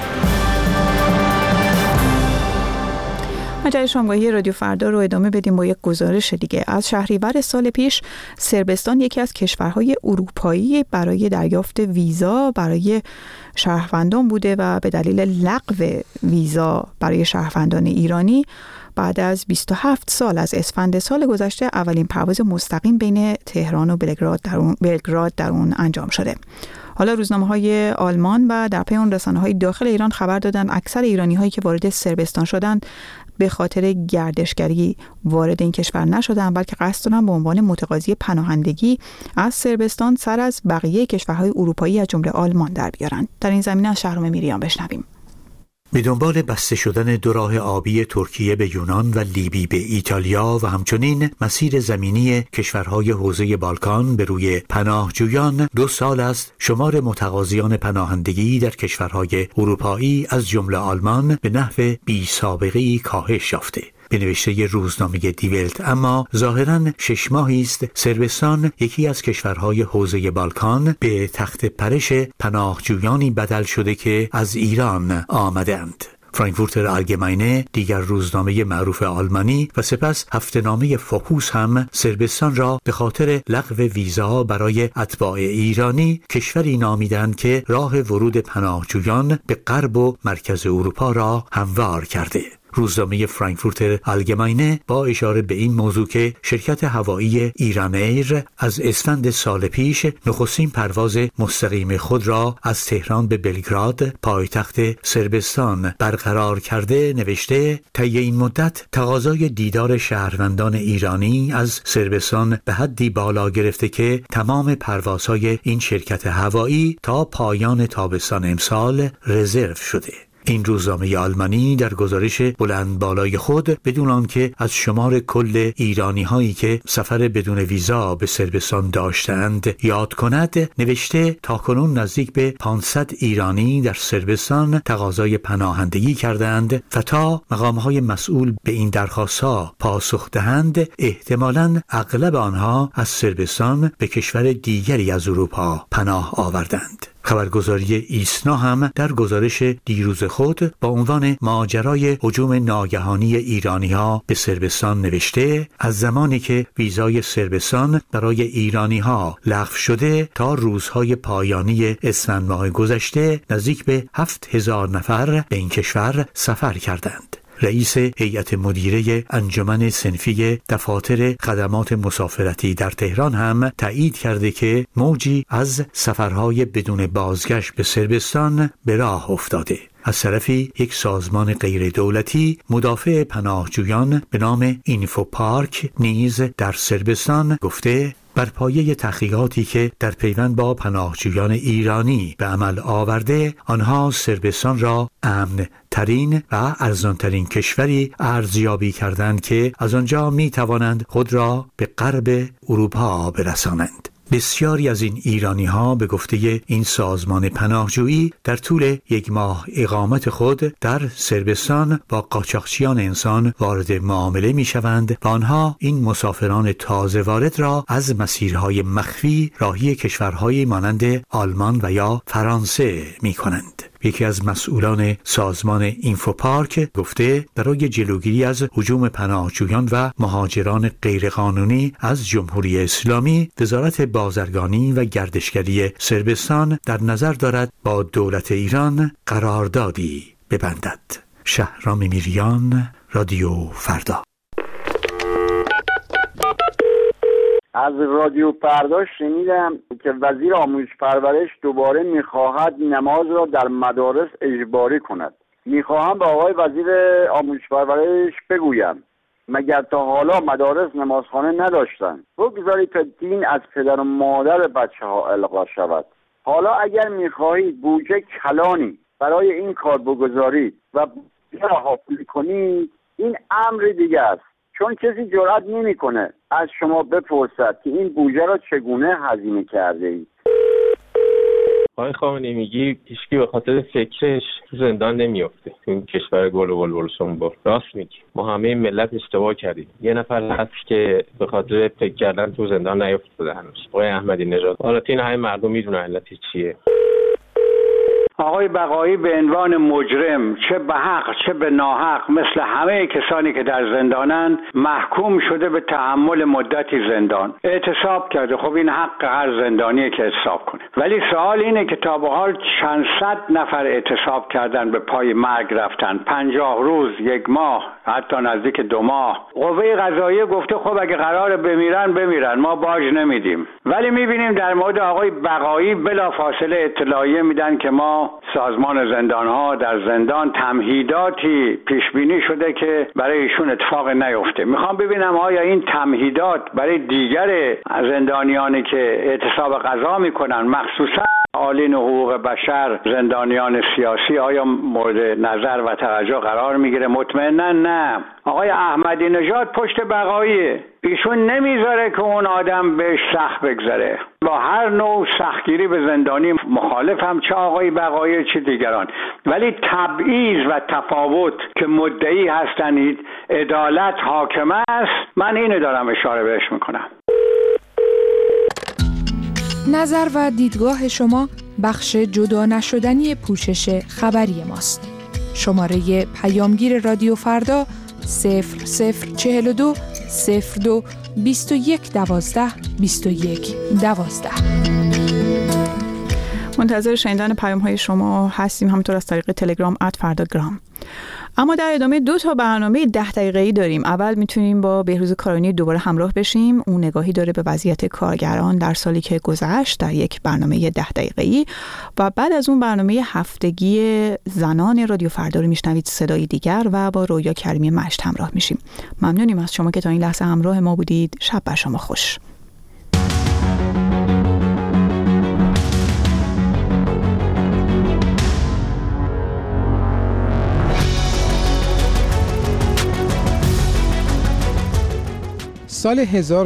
مجله شامگاهی رادیو فردا رو ادامه بدیم با یک گزارش دیگه. از شهریور سال پیش صربستان یکی از کشورهای اروپایی برای دریافت ویزا برای شهروندان بوده و به دلیل لغو ویزا برای شهروندان ایرانی بعد از 27 سال از اسفند سال گذشته اولین پرواز مستقیم بین تهران و بلگراد در اون انجام شده. حالا روزنامه‌های آلمان و در پی اون رسانه‌های داخل ایران خبر دادن اکثر ایرانی‌هایی که وارد صربستان شدند به خاطر گردشگری وارد این کشور نشدند بلکه قصد دارن به عنوان متقاضی پناهندگی از صربستان سر از بقیه کشورهای اروپایی از جمله آلمان در بیارن. در این زمینه از شهرام میریان بشنویم. به دنبال بسته شدن دو راه آبی ترکیه به یونان و لیبی به ایتالیا و همچنین مسیر زمینی کشورهای حوزه بالکان به روی پناهجویان 2 سال است شمار متقاضیان پناهندگی در کشورهای اروپایی از جمله آلمان به نحو بی‌سابقه‌ای کاهش یافته. به نوشته روزنامه دیولت اما ظاهراً 6 ماهی است صربستان یکی از کشورهای حوزه بالکان به تخت پرش پناهجویانی بدل شده که از ایران آمدند. فرانکفورتر آلگماینه دیگر روزنامه معروف آلمانی و سپس هفته‌نامه فوکوس هم صربستان را به خاطر لغو ویزا برای اتباع ایرانی کشوری نامیدند که راه ورود پناهجویان به غرب و مرکز اروپا را هموار کرده. روزنامه فرانکفورتر آلگماینه با اشاره به این موضوع که شرکت هوایی ایران ایر از اسفند سال پیش نخستین پرواز مستقیم خود را از تهران به بلگراد پایتخت صربستان برقرار کرده نوشته طی این مدت تقاضای دیدار شهروندان ایرانی از صربستان به حدی بالا گرفته که تمام پروازهای این شرکت هوایی تا پایان تابستان امسال رزرو شده. این روزنامه آلمانی در گزارش بلند بالای خود بدون آنکه از شمار کل ایرانی هایی که سفر بدون ویزا به صربستان داشتند یاد کند نوشته تاکنون نزدیک به 500 ایرانی در صربستان تقاضای پناهندگی کردند و تا مقامهای مسئول به این درخواستها پاسخ دهند احتمالاً اغلب آنها از صربستان به کشور دیگری از اروپا پناه آوردند. خبرگزاری ایسنا هم در گزارش دیروز خود با عنوان ماجرای هجوم ناگهانی ایرانی‌ها به صربستان نوشته از زمانی که ویزای صربستان برای ایرانی‌ها لغو شده تا روزهای پایانی اسفند ماه گذشته نزدیک به 7000 نفر به این کشور سفر کردند. رئیس هیئت مدیره انجمن صنفی دفاتر خدمات مسافرتی در تهران هم تایید کرده که موجی از سفرهای بدون بازگشت به صربستان به راه افتاده. از طرفی یک سازمان غیر دولتی مدافع پناهجویان به نام اینفو پارک نیز در صربستان گفته بر پایه تحقیقاتی که در پیوند با پناهجویان ایرانی به عمل آورده آنها صربستان را امن ترین و ارزانترین کشوری ارزیابی کردند که از آنجا می توانند خود را به غرب اروپا برسانند. بسیاری از این ایرانی ها به گفته این سازمان پناهجویی در طول یک ماه اقامت خود در صربستان با قاچاقچیان انسان وارد معامله می شوند و آنها این مسافران تازه وارد را از مسیرهای مخفی راهی کشورهای مانند آلمان و یا فرانسه می کنند. یکی از مسئولان سازمان اینفو پارک گفته برای جلوگیری از هجوم پناهجویان و مهاجران غیرقانونی از جمهوری اسلامی وزارت بازرگانی و گردشگری صربستان در نظر دارد با دولت ایران قراردادی ببندد. شهرام میریان، رادیو فردا. از رادیو فردا شنیدم که وزیر آموزش پرورش دوباره میخواهد نماز را در مدارس اجباری کند. میخواهم به آقای وزیر آموزش پرورش بگویم مگر تا حالا مدارس نمازخانه نداشتند؟ بگذارید تا دین از پدر و مادر بچه ها القا شود. حالا اگر میخواهید بودجه کلانی برای این کار بگذارید و بودجه را حاصل کنید این امر دیگه است، چون کسی جرئت نمیکنه از شما بپرسد که این بودجه را چگونه هزینه کرده اید. آقای خامنه‌ای میگی هیچکی به خاطر فکرش تو زندان نمیافته. این کشور گل و بلبل سنبل. راست میگی. ما همه ملت اشتباه کردیم. یه نفر هست که به خاطر فکر کردن تو زندان نیافتاده هنوز. آقای احمدی نژاد. حالا این همه مردم میدونن علتش چیه. آقای بقایی به عنوان مجرم چه به حق چه به ناحق مثل همه کسانی که در زندانند محکوم شده به تحمل مدتی زندان. اعتصاب کرده. خب این حق هر زندانیه که اعتصاب کنه. ولی سوال اینه که تا به حال چند صد نفر اعتصاب کردن به پای مرگ رفتن. 50 روز، 1 ماه، حتی نزدیک 2 ماه. قوه قضاییه گفته خب اگه قراره بمیرن ما باج نمیدیم. ولی میبینیم در مورد آقای بقایی بلافاصله اطلاعیه میدن که ما سازمان زندانها در زندان تمهیداتی پیش بینی شده که برای ایشون اتفاق نیفته. میخوام ببینم آیا این تمهیدات برای دیگر زندانیانی که اعتصاب قضا میکنن مخصوصا عالین حقوق بشر، زندانیان سیاسی آیا مورد نظر و توجه قرار میگیره؟ مطمئنا نه. آقای احمدی نژاد پشت بقاییه. ایشون نمیذاره که اون آدم بهش سخت بگذره. با هر نوع سختگیری به زندانی مخالفم، چه آقای بقایی چه دیگران. ولی تبعیض و تفاوت که مدعی هستند عدالت حاکم است، من اینو دارم اشاره بهش میکنم. نظر و دیدگاه شما بخش جدا نشدنی پوشش خبری ماست. شماره پیامگیر رادیو فردا 0042 02 21 12 21 12. منتظر شنیدن پیام های شما هستیم، همونطور از طریق تلگرام @فرداگرام. اما در ادامه 2 برنامه 10 دقیقه‌ای داریم. اول میتونیم با بهروز کارانی دوباره همراه بشیم. اون نگاهی داره به وضعیت کارگران در سالی که گذشت در یک برنامه 10 دقیقه‌ای و بعد از اون برنامه هفتگی زنان رادیو فردا رو میشنوید صدای دیگر و با رویا کریمی مشت همراه میشیم. ممنونیم از شما که تا این لحظه همراه ما بودید. شب بر شما خوش. سال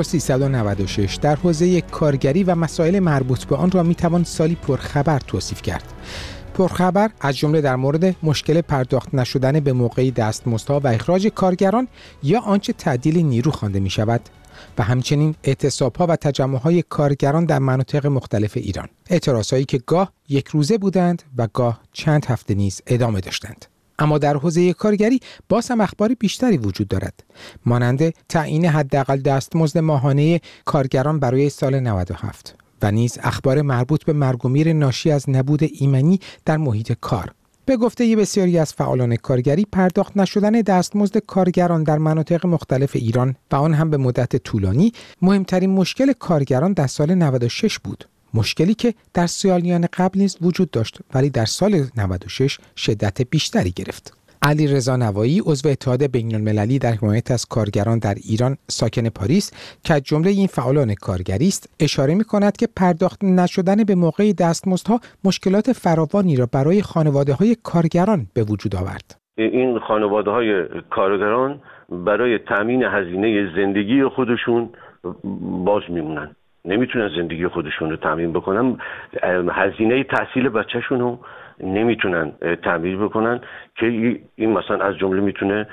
1396 در حوزه کارگری و مسائل مربوط به آن را میتوان سالی پرخبر توصیف کرد. پرخبر از جمله در مورد مشکل پرداخت نشدن به موقعی دستمزدها و اخراج کارگران یا آنچه تعدیل نیرو خوانده می شود و همچنین اعتصاب‌ها و تجمع‌های کارگران در مناطق مختلف ایران. اعتراضهایی که گاه یک روزه بودند و گاه چند هفته نیز ادامه داشتند. اما در حوزه کارگری باز هم اخبار بیشتری وجود دارد، مانند تعیین حداقل دستمزد ماهانه کارگران برای سال 97 و نیز اخبار مربوط به مرگ و میر ناشی از نبود ایمنی در محیط کار. به گفته بسیاری از فعالان کارگری، پرداخت نشدن دستمزد کارگران در مناطق مختلف ایران و آن هم به مدت طولانی مهمترین مشکل کارگران در سال 96 بود. مشکلی که در سالیان قبل نیز وجود داشت ولی در سال 96 شدت بیشتری گرفت. علیرضا نوایی عضو اتحاد بین‌المللی در حمایت از کارگران در ایران ساکن پاریس که از جمله این فعالان کارگری است، اشاره می‌کند که پرداخت نشدن به موقع دستمزدها مشکلات فراوانی را برای خانواده‌های کارگران به وجود آورد. این خانواده‌های کارگران برای تامین هزینه زندگی خودشون باز میمونن، نمیتونن زندگی خودشون رو تامین بکنن، هزینه تحصیل بچه‌شون رو نمیتونن تامین بکنن که این مثلا از جمله میتونه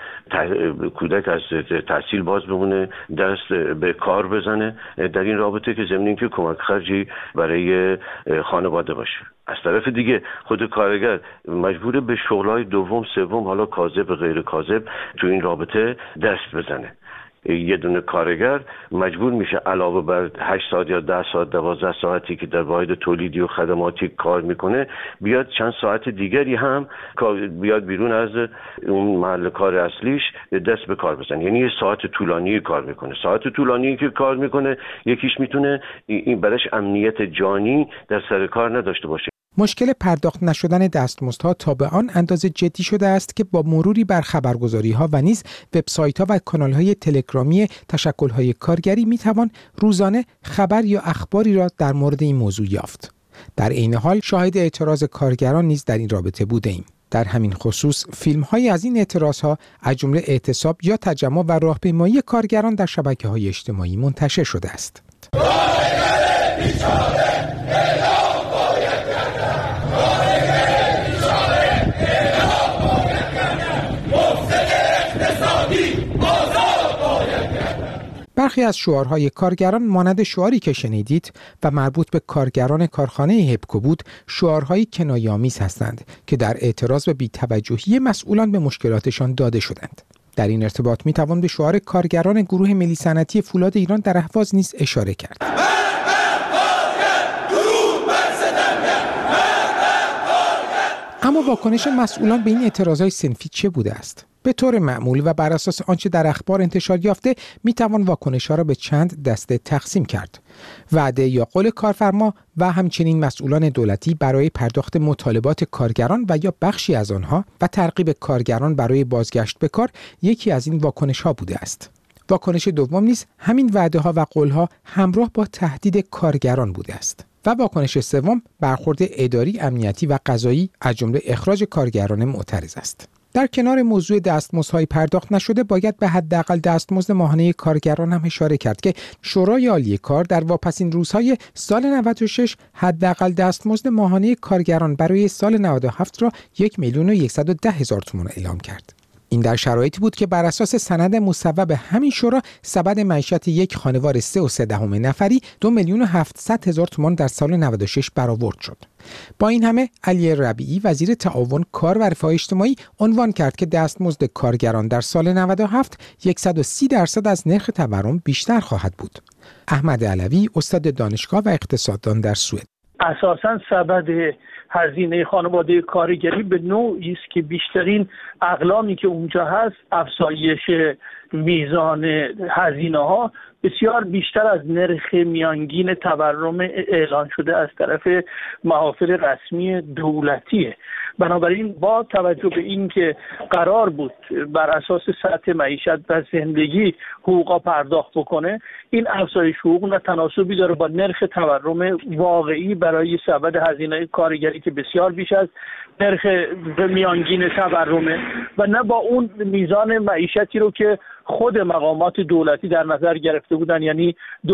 کودک از تحصیل باز بمونه، دست به کار بزنه در این رابطه که ضمن اینکه کمک خرجی برای خانواده باشه. از طرف دیگه خود کارگر مجبوره به شغلای دوم سوم، حالا کاذب غیر کاذب، تو این رابطه دست بزنه. یه دونه کارگر مجبور میشه علاوه بر 8 ساعت یا 10 ساعت 12 ساعتی که در واحد تولیدی و خدماتی کار میکنه، بیاد چند ساعت دیگری هم بیاد بیرون از اون محل کار اصلیش دست به کار بزنه. یعنی یه ساعت طولانی کار میکنه. ساعت طولانی که کار میکنه یکیش میتونه این برش امنیت جانی در سر کار نداشته باشه. مشکل پرداخت نشدن دستمزدها تا به آن اندازه جدی شده است که با مروری بر خبرگزاری‌ها و نیز وبسایت‌ها و کانال‌های تلگرامی تشکل‌های کارگری می‌توان روزانه خبر یا اخباری را در مورد این موضوع یافت. در عین حال شاهد اعتراض کارگران نیز در این رابطه بوده‌ایم. در همین خصوص فیلم‌هایی از این اعتراض‌ها از جمله اعتصاب یا تجمع و راهپیمایی کارگران در شبکه‌های اجتماعی منتشر شده است. برخی از شعارهای کارگران مانند شعاری که شنیدید و مربوط به کارگران کارخانه هپکو بود، شعارهای کنایه‌آمیز هستند که در اعتراض به بی‌توجهی مسئولان به مشکلاتشان داده شدند. در این ارتباط میتوان به شعار کارگران گروه ملی صنعتی فولاد ایران در اهواز نیز اشاره کرد. اما واکنش مسئولان به این اعتراضهای صنفی چه بوده است؟ به طور معمول و بر اساس آنچه در اخبار انتشار یافته میتوان واکنش‌ها را به چند دسته تقسیم کرد. وعده یا قول کارفرما و همچنین مسئولان دولتی برای پرداخت مطالبات کارگران و یا بخشی از آنها و ترغیب کارگران برای بازگشت به کار یکی از این واکنش‌ها بوده است. واکنش دوم نیز همین وعده‌ها و قول‌ها همراه با تهدید کارگران بوده است. و واکنش سوم برخورد اداری، امنیتی و قضایی از جمله اخراج کارگران معترض است. در کنار موضوع دستمزدهای پرداخت نشده باید به حداقل دستمزد ماهانه کارگران هم اشاره کرد که شورای عالی کار در واپسین روزهای سال 96 حداقل دستمزد ماهانه کارگران برای سال 97 را 1,110,000 تومان اعلام کرد. این در شرایطی بود که بر اساس سند مصوب همین شورا سبد معیشت یک خانوار 3.3 نفری 2,700,000 تومان در سال 96 برآورد شد. با این همه علی ربیعی وزیر تعاون، کار و رفاه اجتماعی عنوان کرد که دستمزد کارگران در سال 97 130% از نرخ تورم بیشتر خواهد بود. احمد علوی استاد دانشگاه و اقتصاددان در سوئد: اساساً سبد هزینه خانواده کارگری به نوعی است که بیشترین اقلامی که اونجا هست افزایش میزان هزینه ها بسیار بیشتر از نرخ میانگین تورم اعلان شده از طرف محافل رسمی دولتیه. بنابراین با توجه به این که قرار بود بر اساس سطح معیشت و زندگی حقوقا پرداخت بکنه، این افزایش حقوق نه تناسبی داره با نرخ تورم واقعی برای سبد هزینه کارگری که بسیار بیش از نرخ میانگین تورمه و نه با اون میزان معیشتی رو که خود مقامات دولتی در نظر گرفته بودن، یعنی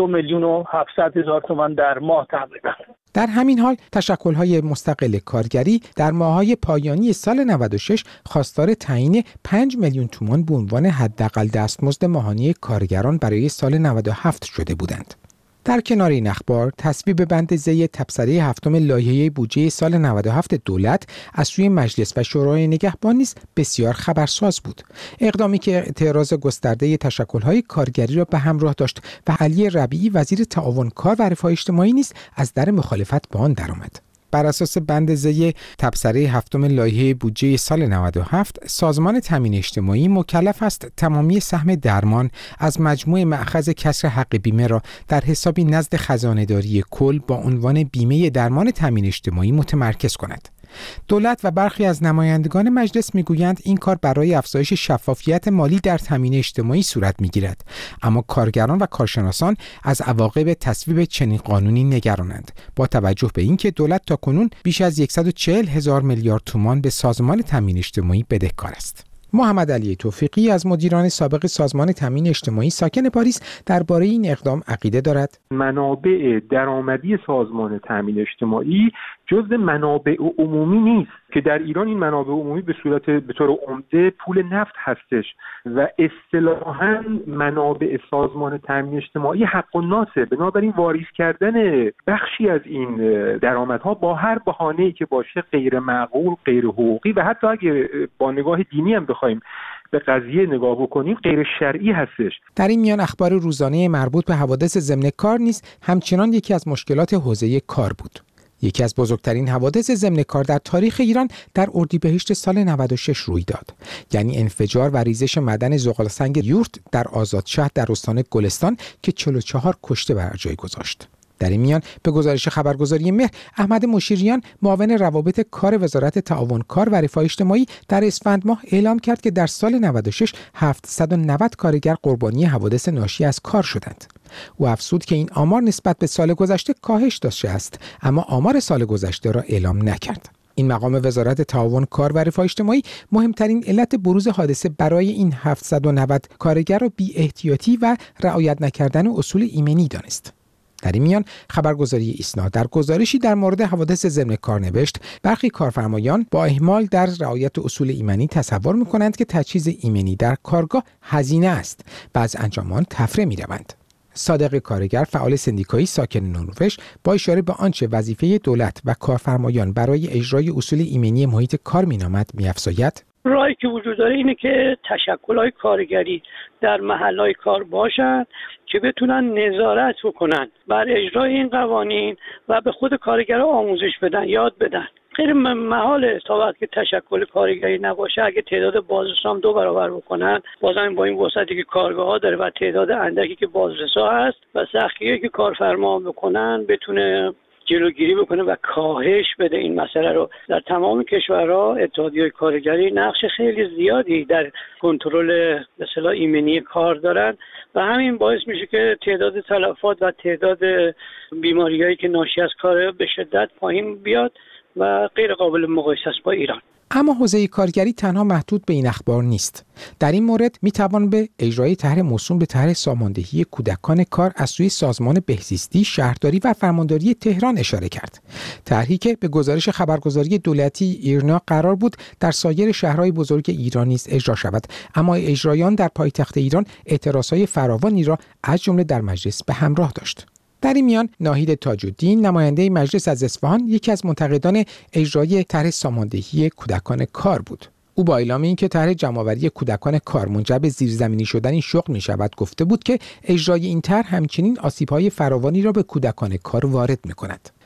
2,700,000 تومان در ماه تقریبا. در همین حال تشکل‌های مستقل کارگری در ماه‌های پایانی سال 96 خواستار تعیین 5 میلیون تومان به عنوان حداقل دستمزد ماهانه کارگران برای سال 97 شده بودند. در کنار این اخبار، تصویب بند ض تبصره هفتم لایحه بودجه سال 97 دولت از سوی مجلس و شورای نگهبان نیز بسیار خبرساز بود. اقدامی که اعتراض گسترده تشکل‌های کارگری را به همراه داشت و علی ربیعی وزیر تعاون کار و رفاه اجتماعی نیز از در مخالفت با آن درآمد. بر اساس بند ض تبصره هفتم لایحه بودجه سال 97 سازمان تامین اجتماعی مکلف است تمامی سهم درمان از مجموع مأخذ کسر حق بیمه را در حسابی نزد خزانه‌داری کل با عنوان بیمه درمان تامین اجتماعی متمرکز کند. دولت و برخی از نمایندگان مجلس میگویند این کار برای افزایش شفافیت مالی در تامین اجتماعی صورت میگیرد، اما کارگران و کارشناسان از عواقب تصویب چنین قانونی نگرانند، با توجه به اینکه دولت تاکنون بیش از 140,000 میلیارد تومان به سازمان تامین اجتماعی بدهکار است. محمد علی توفیقی از مدیران سابق سازمان تامین اجتماعی ساکن پاریس درباره این اقدام عقیده دارد. منابع درآمدی سازمان تامین اجتماعی جزء منابع عمومی نیست که در ایران این منابع عمومی به طور عمده پول نفت هستش و اصطلاحاً منابع سازمان تامین اجتماعی حق الناسه. بنابراین واریز کردن بخشی از این درآمدها با هر بهانه‌ای که باشه غیر معقول، غیر حقوقی و حتی اگه با نگاه دینی هم بخوایم به قضیه نگاه بکنیم غیر شرعی هستش. در این میان اخبار روزانه مربوط به حوادث ضمن کار نیز همچنان یکی از مشکلات حوزه کار بود. یکی از بزرگترین حوادث ضمن کار در تاریخ ایران در اردیبهشت سال 96 روی داد، یعنی انفجار و ریزش معدن زغالسنگ یورت در آزادشهر در استان گلستان که 44 کشته بر جای گذاشت. در این میان به گزارش خبرگزاری مهر، احمد مشیریان معاون روابط کار وزارت تعاون کار و رفاه اجتماعی در اسفند ماه اعلام کرد که در سال 96 790 کارگر قربانی حوادث ناشی از کار شدند. او افزود که این آمار نسبت به سال گذشته کاهش داشته است، اما آمار سال گذشته را اعلام نکرد. این مقام وزارت تعاون کار و رفاه اجتماعی مهمترین علت بروز حادثه برای این 790 کارگر را بی احتیاطی و رعایت نکردن اصول ایمنی دانست. در این میان خبرگزاری ایسنا در گزارشی در مورد حوادث ضمن کار نوشت برخی کارفرمایان با اهمال در رعایت اصول ایمنی تصور می‌کنند که تجهیز ایمنی در کارگاه هزینه است و از انجام آن تفره می‌روند. صادق کارگر، فعال سندیکایی ساکن نروژ، با اشاره به آنچه وظیفه دولت و کارفرمایان برای اجرای اصول ایمنی محیط کار می‌نامد می‌افزاید: راهی که وجود داره اینه که تشکل‌های کارگری در محل‌های کار باشند که بتونن نظارت بکنن بر اجرای این قوانین و به خود کارگرها آموزش بدن، یاد بدن. غیر محاله تا وقتی که تشکل کارگری نباشه، اگه تعداد بازرسا هم 2 برابر بکنن، بازم با این وسعتی که کارگاه‌ها داره و تعداد اندکی که بازرسا هست و سختگیری که کارفرما بکنن، بتونه جلوگیری بکنه و کاهش بده این مسئله رو. در تمام کشورها اتحادیه‌های کارگری نقش خیلی زیادی در کنترل به اصطلاح ایمنی کار دارن و همین باعث میشه که تعداد تلفات و تعداد بیماریایی که ناشی از کار به شدت پایین بیاد و غیر قابل مقایسه است با ایران. اما حوزه کارگری تنها محدود به این اخبار نیست. در این مورد میتوان به اجرای طرح موسوم به طرح ساماندهی کودکان کار از سوی سازمان بهزیستی، شهرداری و فرمانداری تهران اشاره کرد. طرحی که به گزارش خبرگزاری دولتی ایرنا قرار بود در سایر شهرهای بزرگ ایران نیز اجرا شود، اما اجرایان در پایتخت ایران اعتراضهای فراوانی را از جمله در مجلس به همراه داشت. در این میان ناهید تاج‌الدین، نماینده مجلس از اصفهان، یکی از منتقدان اجرای طرح ساماندهی کودکان کار بود. او با اعلام اینکه طرح جمع‌آوری کودکان کار منجر به زیرزمینی شدن این شغل می‌شود گفته بود که اجرای این طرح همچنین آسیب‌های فراوانی را به کودکان کار وارد می‌کند.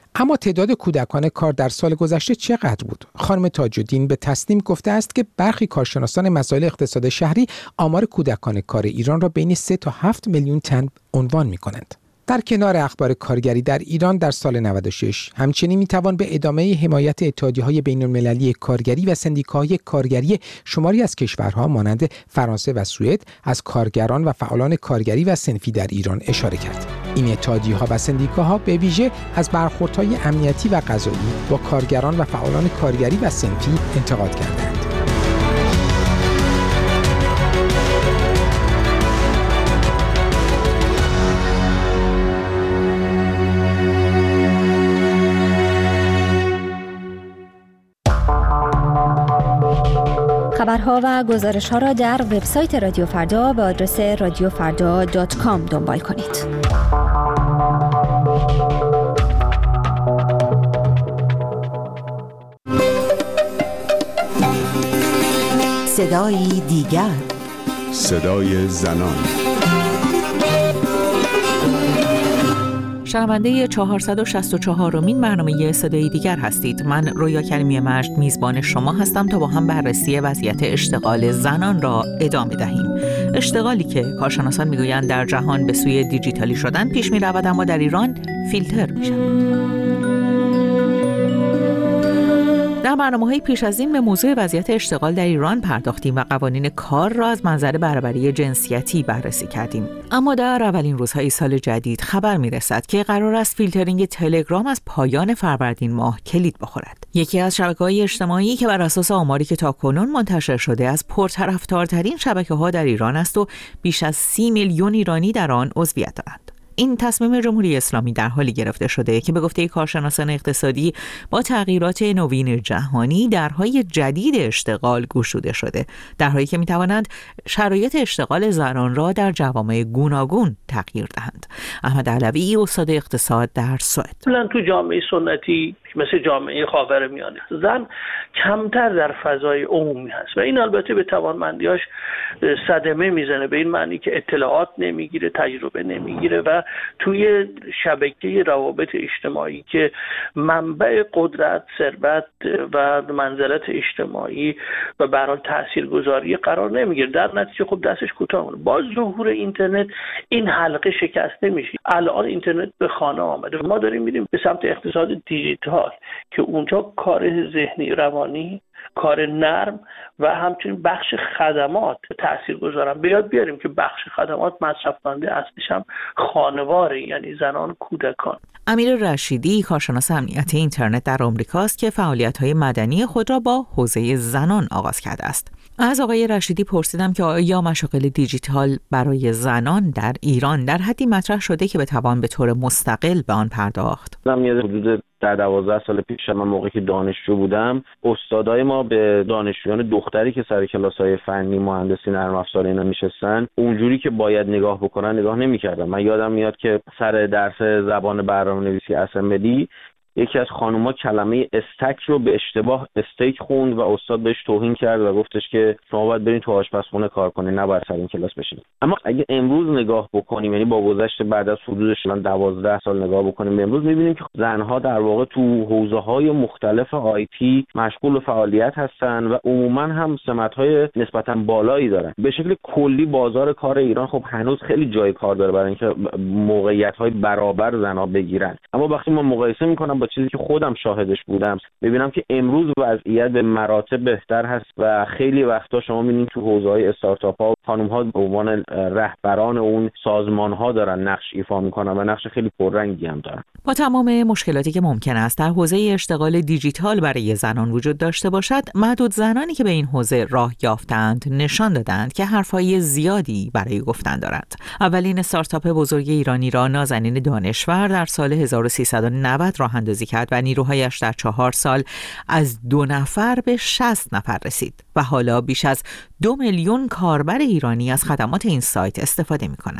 اما تعداد کودکان کار در سال گذشته چقدر بود؟ خانم تاج‌الدین به تصنیم گفته است که برخی کارشناسان مسائل اقتصاد شهری آمار کودکان کار ایران را بین 3 تا 7 میلیون تن عنوان می‌کنند. در کنار اخبار کارگری در ایران در سال 96 همچنین میتوان به ادامه حمایت اتحادیه‌های بین‌المللی کارگری و سندیکاهای کارگری شماری از کشورها مانند فرانسه و سوئد از کارگران و فعالان کارگری و صنفی در ایران اشاره کرد. این اتحادیه‌ها و سندیکاها به ویژه از برخوردهای امنیتی و قضایی با کارگران و فعالان کارگری و صنفی انتقاد کردند. خبرها و گزارش‌ها را در وبسایت رادیو فردا به آدرس radiofarda.com دنبال کنید. صدای دیگر، صدای زنان. شنونده 464مین برنامه صدای دیگر هستید. من رویا کریمی مجد میزبان شما هستم تا با هم بررسی وضعیت اشتغال زنان را ادامه دهیم. اشتغالی که کارشناسان میگویند در جهان به سوی دیجیتالی شدن پیش میرود اما در ایران فیلتر میشود. در برنامه‌های پیش از این به موضوع وضعیت اشتغال در ایران پرداختیم و قوانین کار را از منظر برابری جنسیتی بررسی کردیم. اما در اولین روزهای سال جدید خبر می‌رسد که قرار است فیلترینگ تلگرام از پایان فروردین ماه کلید بخورد. یکی از شبکه‌های اجتماعی که بر اساس آماری که تاکنون منتشر شده از پرطرفدارترین شبکه‌ها در ایران است و بیش از 30 میلیون ایرانی در آن عضویت دارند. این تصمیم جمهوری اسلامی در حالی گرفته شده که به گفته کارشناسان اقتصادی با تغییرات نوین جهانی درهای جدید اشتغال گشوده شده، درهایی که میتوانند شرایط اشتغال زنان را در جوامع گوناگون تغییر دهند. احمد علوی، استاد اقتصاد در سوئد: تو جامعه سنتی مثل جامعه خاورمیانه زن کمتر در فضای عمومی هست و این البته به توانمندیاش صدمه میزنه، به این معنی که اطلاعات نمیگیره، تجربه نمیگیره و توی شبکه روابط اجتماعی که منبع قدرت، ثروت و منزلت اجتماعی و برای تاثیرگذاری قرار نمیگیره، در نتیجه خب دستش کوتاه میمونه. با ظهور اینترنت این حلقه شکسته میشه. الان اینترنت به خانه آمده، ما داریم میریم به سمت اقتصاد دیجیتال که اونجا کار ذهنی، روانی، کار نرم و همچنین بخش خدمات تأثیر گذارن. به یاد بیاریم که بخش خدمات مصرف کننده اصلیش هم خانواره، یعنی زنان، کودکان. امیر رشیدی، کارشناس امنیت اینترنت در آمریکاست که فعالیت‌های مدنی خود را با حوزه زنان آغاز کرده است. از آقای رشیدی پرسیدم که آیا مشاغل دیجیتال برای زنان در ایران در حدی مطرح شده که بتوان به طور مستقل به آن پرداخت؟ من حدود 12 سال پیش، من موقعی که دانشجو بودم، استادای ما به دانشجویان دختری که سر کلاس‌های فنی، مهندسی، نرم افزار اینا میشستن، اونجوری که باید نگاه بکنن نگاه نمی‌کردن. من یادم میاد که سر درس زبان برنامه‌نویسی اسمبلی یکی از خانوما کلمه استک رو به اشتباه استیک خوند و استاد بهش توهین کرد و گفتش که شما باید برین تو آشپزخونه کار کنین، نباید سر این کلاس بشین. اما اگه امروز نگاه بکنیم، یعنی با گذشت بعد از حدود 12 سال نگاه بکنیم به امروز، می‌بینیم که زنها در واقع تو حوزه‌های مختلف آیتی مشغول به فعالیت هستن و عموماً هم سمت‌های نسبتاً بالایی دارن. به شکل کلی بازار کار ایران خب هنوز خیلی جای کار داره برای اینکه موقعیت‌های برابر زن‌ها بگیرن. اما وقتی ما مقایسه می‌کنم با چیزی که خودم شاهدش بودم، ببینم که امروز وضعیت به مراتب بهتر هست و خیلی وقتا شما می‌بینید تو حوزه‌های استارتاپ‌ها خانم‌ها به عنوان رهبران اون سازمان‌ها دارن نقش ایفا می‌کنن و نقش خیلی پررنگی هم دارن. با تمام مشکلاتی که ممکن است در حوزه اشتغال دیجیتال برای زنان وجود داشته باشد، معدود زنانی که به این حوزه راه یافتند نشان دادند که حرفای زیادی برای گفتن دارند. اولین استارتاپ بزرگ ایرانی را نازنین دانشور در سال 1390 راه اندازی کرد و نیروهایش در 4 سال از 2 نفر به 60 نفر رسید و حالا بیش از 2 میلیون کاربر ایرانی از خدمات این سایت استفاده می‌کنند.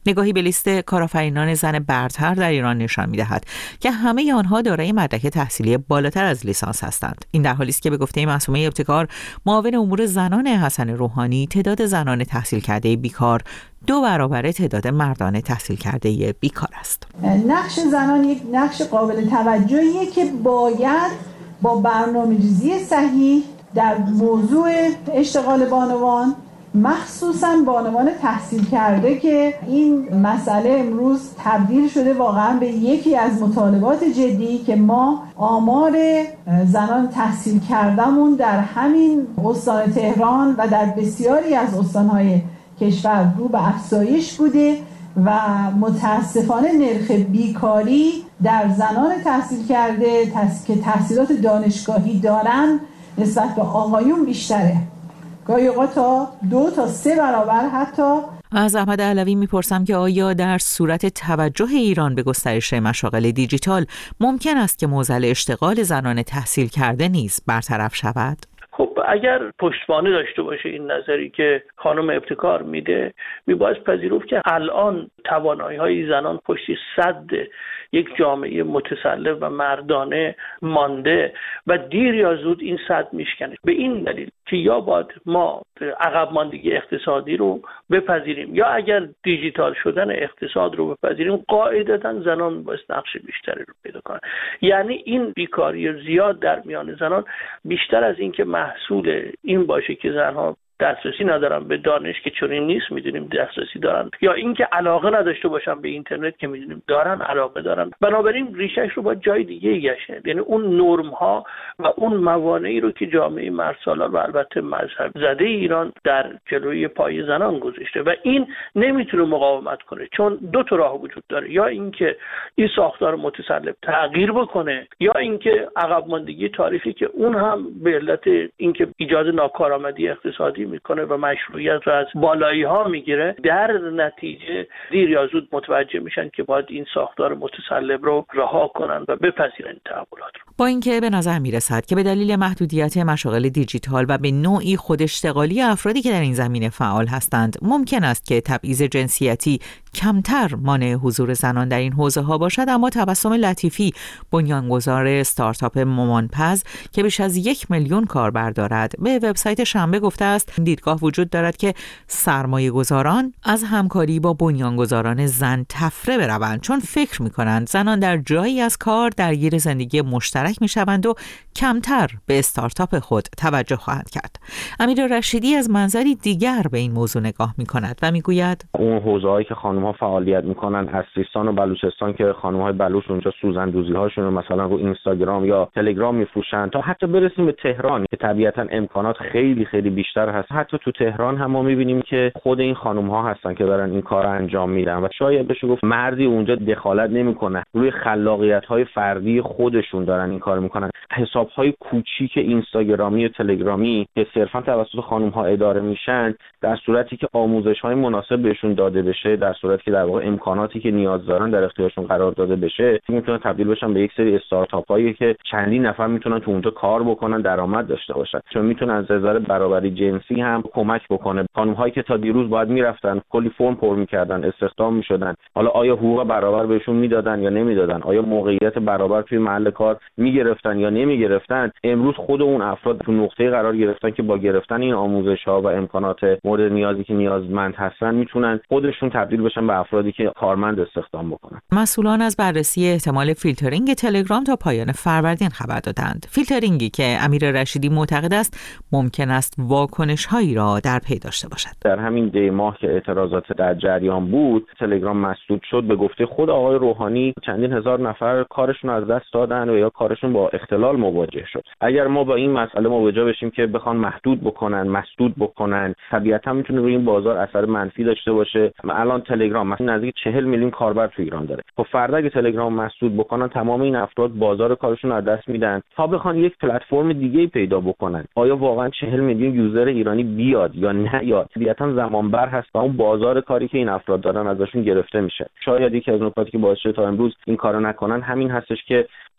نگاهی به لیست کارآفرینان زن برتر در ایران نشان می‌دهد که همه آنها دارای مدرک تحصیلی بالاتر از لیسانس هستند. این در حالی است که به گفته معصومه ابتکار، معاون امور زنان حسن روحانی، تعداد زنان تحصیل کرده بیکار 2 برابر تعداد مردان تحصیل کرده بیکار است. نقش زنان یک نقش قابل توجهیه که باید با برنامه‌ریزی صحیح در موضوع اشتغال بانوان، مخصوصاً بانوان تحصیل کرده که این مسئله امروز تبدیل شده واقعاً به یکی از مطالبات جدی که ما آمار زنان تحصیل کرده‌مون در همین استان تهران و در بسیاری از استان‌های کشور رو به افزایش بوده و متاسفانه نرخ بیکاری در زنان تحصیل کرده که تحصیلات دانشگاهی دارن نسبت به آقایون بیشتره، گاهی اوقات تا 2 تا 3 برابر حتی. از احمد علوی میپرسم که آیا در صورت توجه ایران به گسترش مشاغل دیجیتال ممکن است که معضل اشتغال زنان تحصیل کرده نیز برطرف شود؟ خب اگر پشتوانه داشته باشه این نظری که خانم ابتکار میده، میباید پذیرفت که الان توانایی‌های زنان پشت سد یک جامعه متسلح و مردانه مانده و دیر یا زود این سد میشکنه. به این دلیل که یا باید ما عقب ماندگی اقتصادی رو بپذیریم یا اگر دیجیتال شدن اقتصاد رو بپذیریم، قاعدتاً زنان باید نقش بیشتری رو پیدا کنن. یعنی این بیکاری زیاد در میان زنان بیشتر از این که محصول این باشه که زنها دسترسی ندارن به دانش که چنین نیست، میدونیم دسترسی دارن، یا اینکه علاقه نداشته باشن به اینترنت که میدونیم دارن، علاقه دارن. بنابراین ریشش رو با جای دیگه گشته، یعنی اون نرم ها و اون موانعی رو که جامعه مردسالار و البته مذهب زده ایران در جلوی پای زنان گذاشته و این نمیتونه مقاومت کنه، چون 2 تا راه وجود داره، یا اینکه این ساختار متسلب تغییر بکنه یا اینکه عقب ماندگی تاریخی که اون هم به علت اینکه ایجاد ناکارآمدی اقتصادی میکنه و مشروعیت رو از بالایی ها میگیره، در نتیجه دیر یا زود متوجه میشن که باید این ساختار متسلب رو رها کنن و بپذیرن تحولات رو. با اینکه به نظر میرسد که به دلیل محدودیت مشاغل دیجیتال و به نوعی خوداشتغالی افرادی که در این زمینه فعال هستند، ممکن است که تبعیض جنسیتی کمتر مانع حضور زنان در این حوزه ها باشد، اما تبسم لطیفی، بنیانگذار استارتاپ مامانپز که بیش از 1 میلیون کاربر دارد، به وبسایت شنبه گفته است دیدگاه وجود دارد که سرمایه گذاران از همکاری با بنیانگذاران زن تفره بروند، چون فکر می‌کنند زنان در جایی از کار درگیر زندگی مشترک می‌شوند و کمتر به استارتاپ خود توجه خواهند کرد. امیر رشیدی از منظری دیگر به این موضوع نگاه می‌کند و می‌گوید اون حوزه‌ای که خانم‌ها فعالیت می‌کنن از سیستان و بلوچستان که خانم‌های بلوچ اونجا سوزن‌دوزی‌هاشون رو مثلا رو اینستاگرام یا تلگرام می‌فروشن، تا حتی برسیم به تهران که طبیعتاً امکانات خیلی خیلی بیشتر هست. حتی تو تهران هم ما می‌بینیم که خود این خانم‌ها هستن که دارن این کارو انجام میدن و شاید بشه گفت مردی اونجا دخالت نمی‌کنه، روی خلاقیت‌های فردی خودشون دارن این کارو می‌کنن. حساب‌های کوچیک اینستاگرامی و تلگرامی که صرفاً توسط خانم‌ها اداره میشن، در صورتی که آموزش‌های مناسب بهشون داده بشه، در صورتی که در واقع امکاناتی که نیاز دارن در اختیارشون قرار داده بشه، میتونن تبدیل بشن به یک سری استارتاپ‌هایی که چندین نفر میتونن تو اونجا کار بکنن، درآمد داشته باشن، چون میتونن از نظر برابری جنسی هم کمک بکنه. خانم‌هایی که تا دیروز باید میرفتن کلی فرم پر می‌کردن، استخدام می‌شدن، حالا آیا حقوق برابر بهشون میدادن یا نمیدادن؟ آیا موقعیت برابر توی محل کار میگرفتن یا نمیگرفتن؟ امروز خود اون افراد تو نقطه قرار گرفتن که با گرفتن این آموزش‌ها و امکانات مورد نیازی که نیازمند هستن میتونن خودشون تبدیل بشن به افرادی که کارمند استخدام بکنن. مسئولان از بررسی احتمال فیلترینگ تلگرام تا پایان فروردین خبر دادند. فیلترینگی که امیر رشیدی معتقد است ممکن است واکنش‌هایی را در پی داشته باشد. در همین دی ماه که اعتراضات در جریان بود، تلگرام مسدود شد. به گفته خود آقای روحانی چندین هزار نفر کارشون از دست دادن و یا کارشون با اختلال مواجه شد. اگر ما با این مسئله مواجه بشیم که بخوان محدود بکنن، مسدود بکنن، طبیعتا میتونه روی این بازار اثر منفی داشته باشه. الان تلگرام مثلا نزدیک 40 میلیون کاربر تو ایران داره. خب فردا اگه تلگرام مسدود بکنن، تمام این افراد بازار کارشون از دست میدن تا بخوان یک پلتفرم دیگه پیدا بکنن. آیا واقعا 40 میلیون یوزر ایرانی بیاد یا نیاد؟ طبیعتا زمان بر هست و اون بازار کاری که این افراد دارن ازشون گرفته میشه. شاید یکی از نکاتی که باعث شده تا امروز این کارو نکنن همین هستش که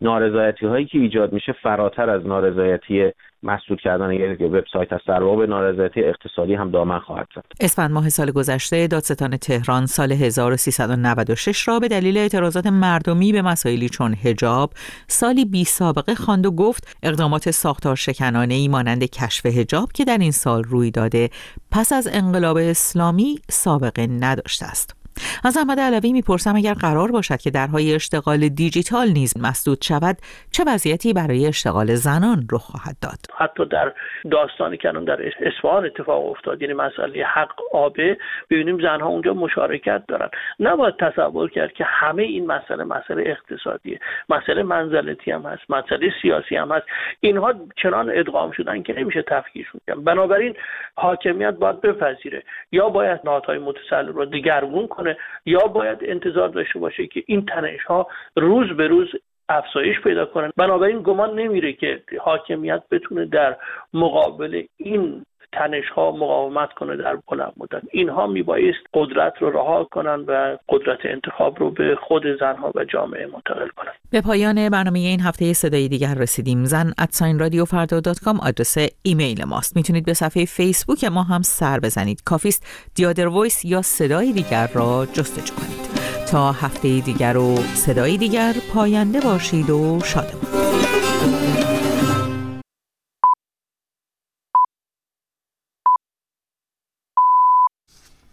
نارضایتی هایی که ایجاد میشه فراتر از نارضایتی مسدود کردن یک وبسایت است، در واقع نارضایتی اقتصادی هم دامن خواهد زد. اسفند ماه سال گذشته دادستان تهران سال 1396 را به دلیل اعتراضات مردمی به مسائلی چون حجاب سالی بی سابقه خواند و گفت اقدامات ساختار شکنانه‌ای مانند کشف حجاب که در این سال روی داده پس از انقلاب اسلامی سابقه نداشته است. از احمد علوی میپرسم اگر قرار باشد که درهای اشتغال دیجیتال نیز مسدود شود چه وضعیتی برای اشتغال زنان رخ خواهد داد؟ حتی در داستانی که الان در اصفهان اتفاق افتاد، یعنی مسئله حق آبه، ببینیم زنها اونجا مشارکت دارن. نباید تصور کرد که همه این مسئله اقتصادیه، مسئله منزلتی هم هست، مسئله سیاسی هم هست. اینها چنان ادغام شدن که نمیشه تفکیکشون کرد. بنابراین حاکمیت باید بپذیره، یا باید نهادهای متسلط رو دگرگون کنه یا باید انتظار داشته باشه که این تنش‌ها روز به روز افزایش پیدا کنن. بنابراین گمان نمیره که حاکمیت بتونه در مقابل این تنش‌ها مقاومت کنه در بلند مدت. اینها میبایست قدرت رو رها کنن و قدرت انتخاب رو به خود زنها و جامعه منتقل کنن. به پایان برنامه این هفته صدای دیگر رسیدیم. zan@radiofarda.com آدرس ایمیل ماست. میتونید به صفحه فیسبوک ما هم سر بزنید. کافیست دیادر وایس یا صدای دیگر را جستجو کنید. تا هفته دیگر و صدای دیگر، پاینده باشید و شادمان.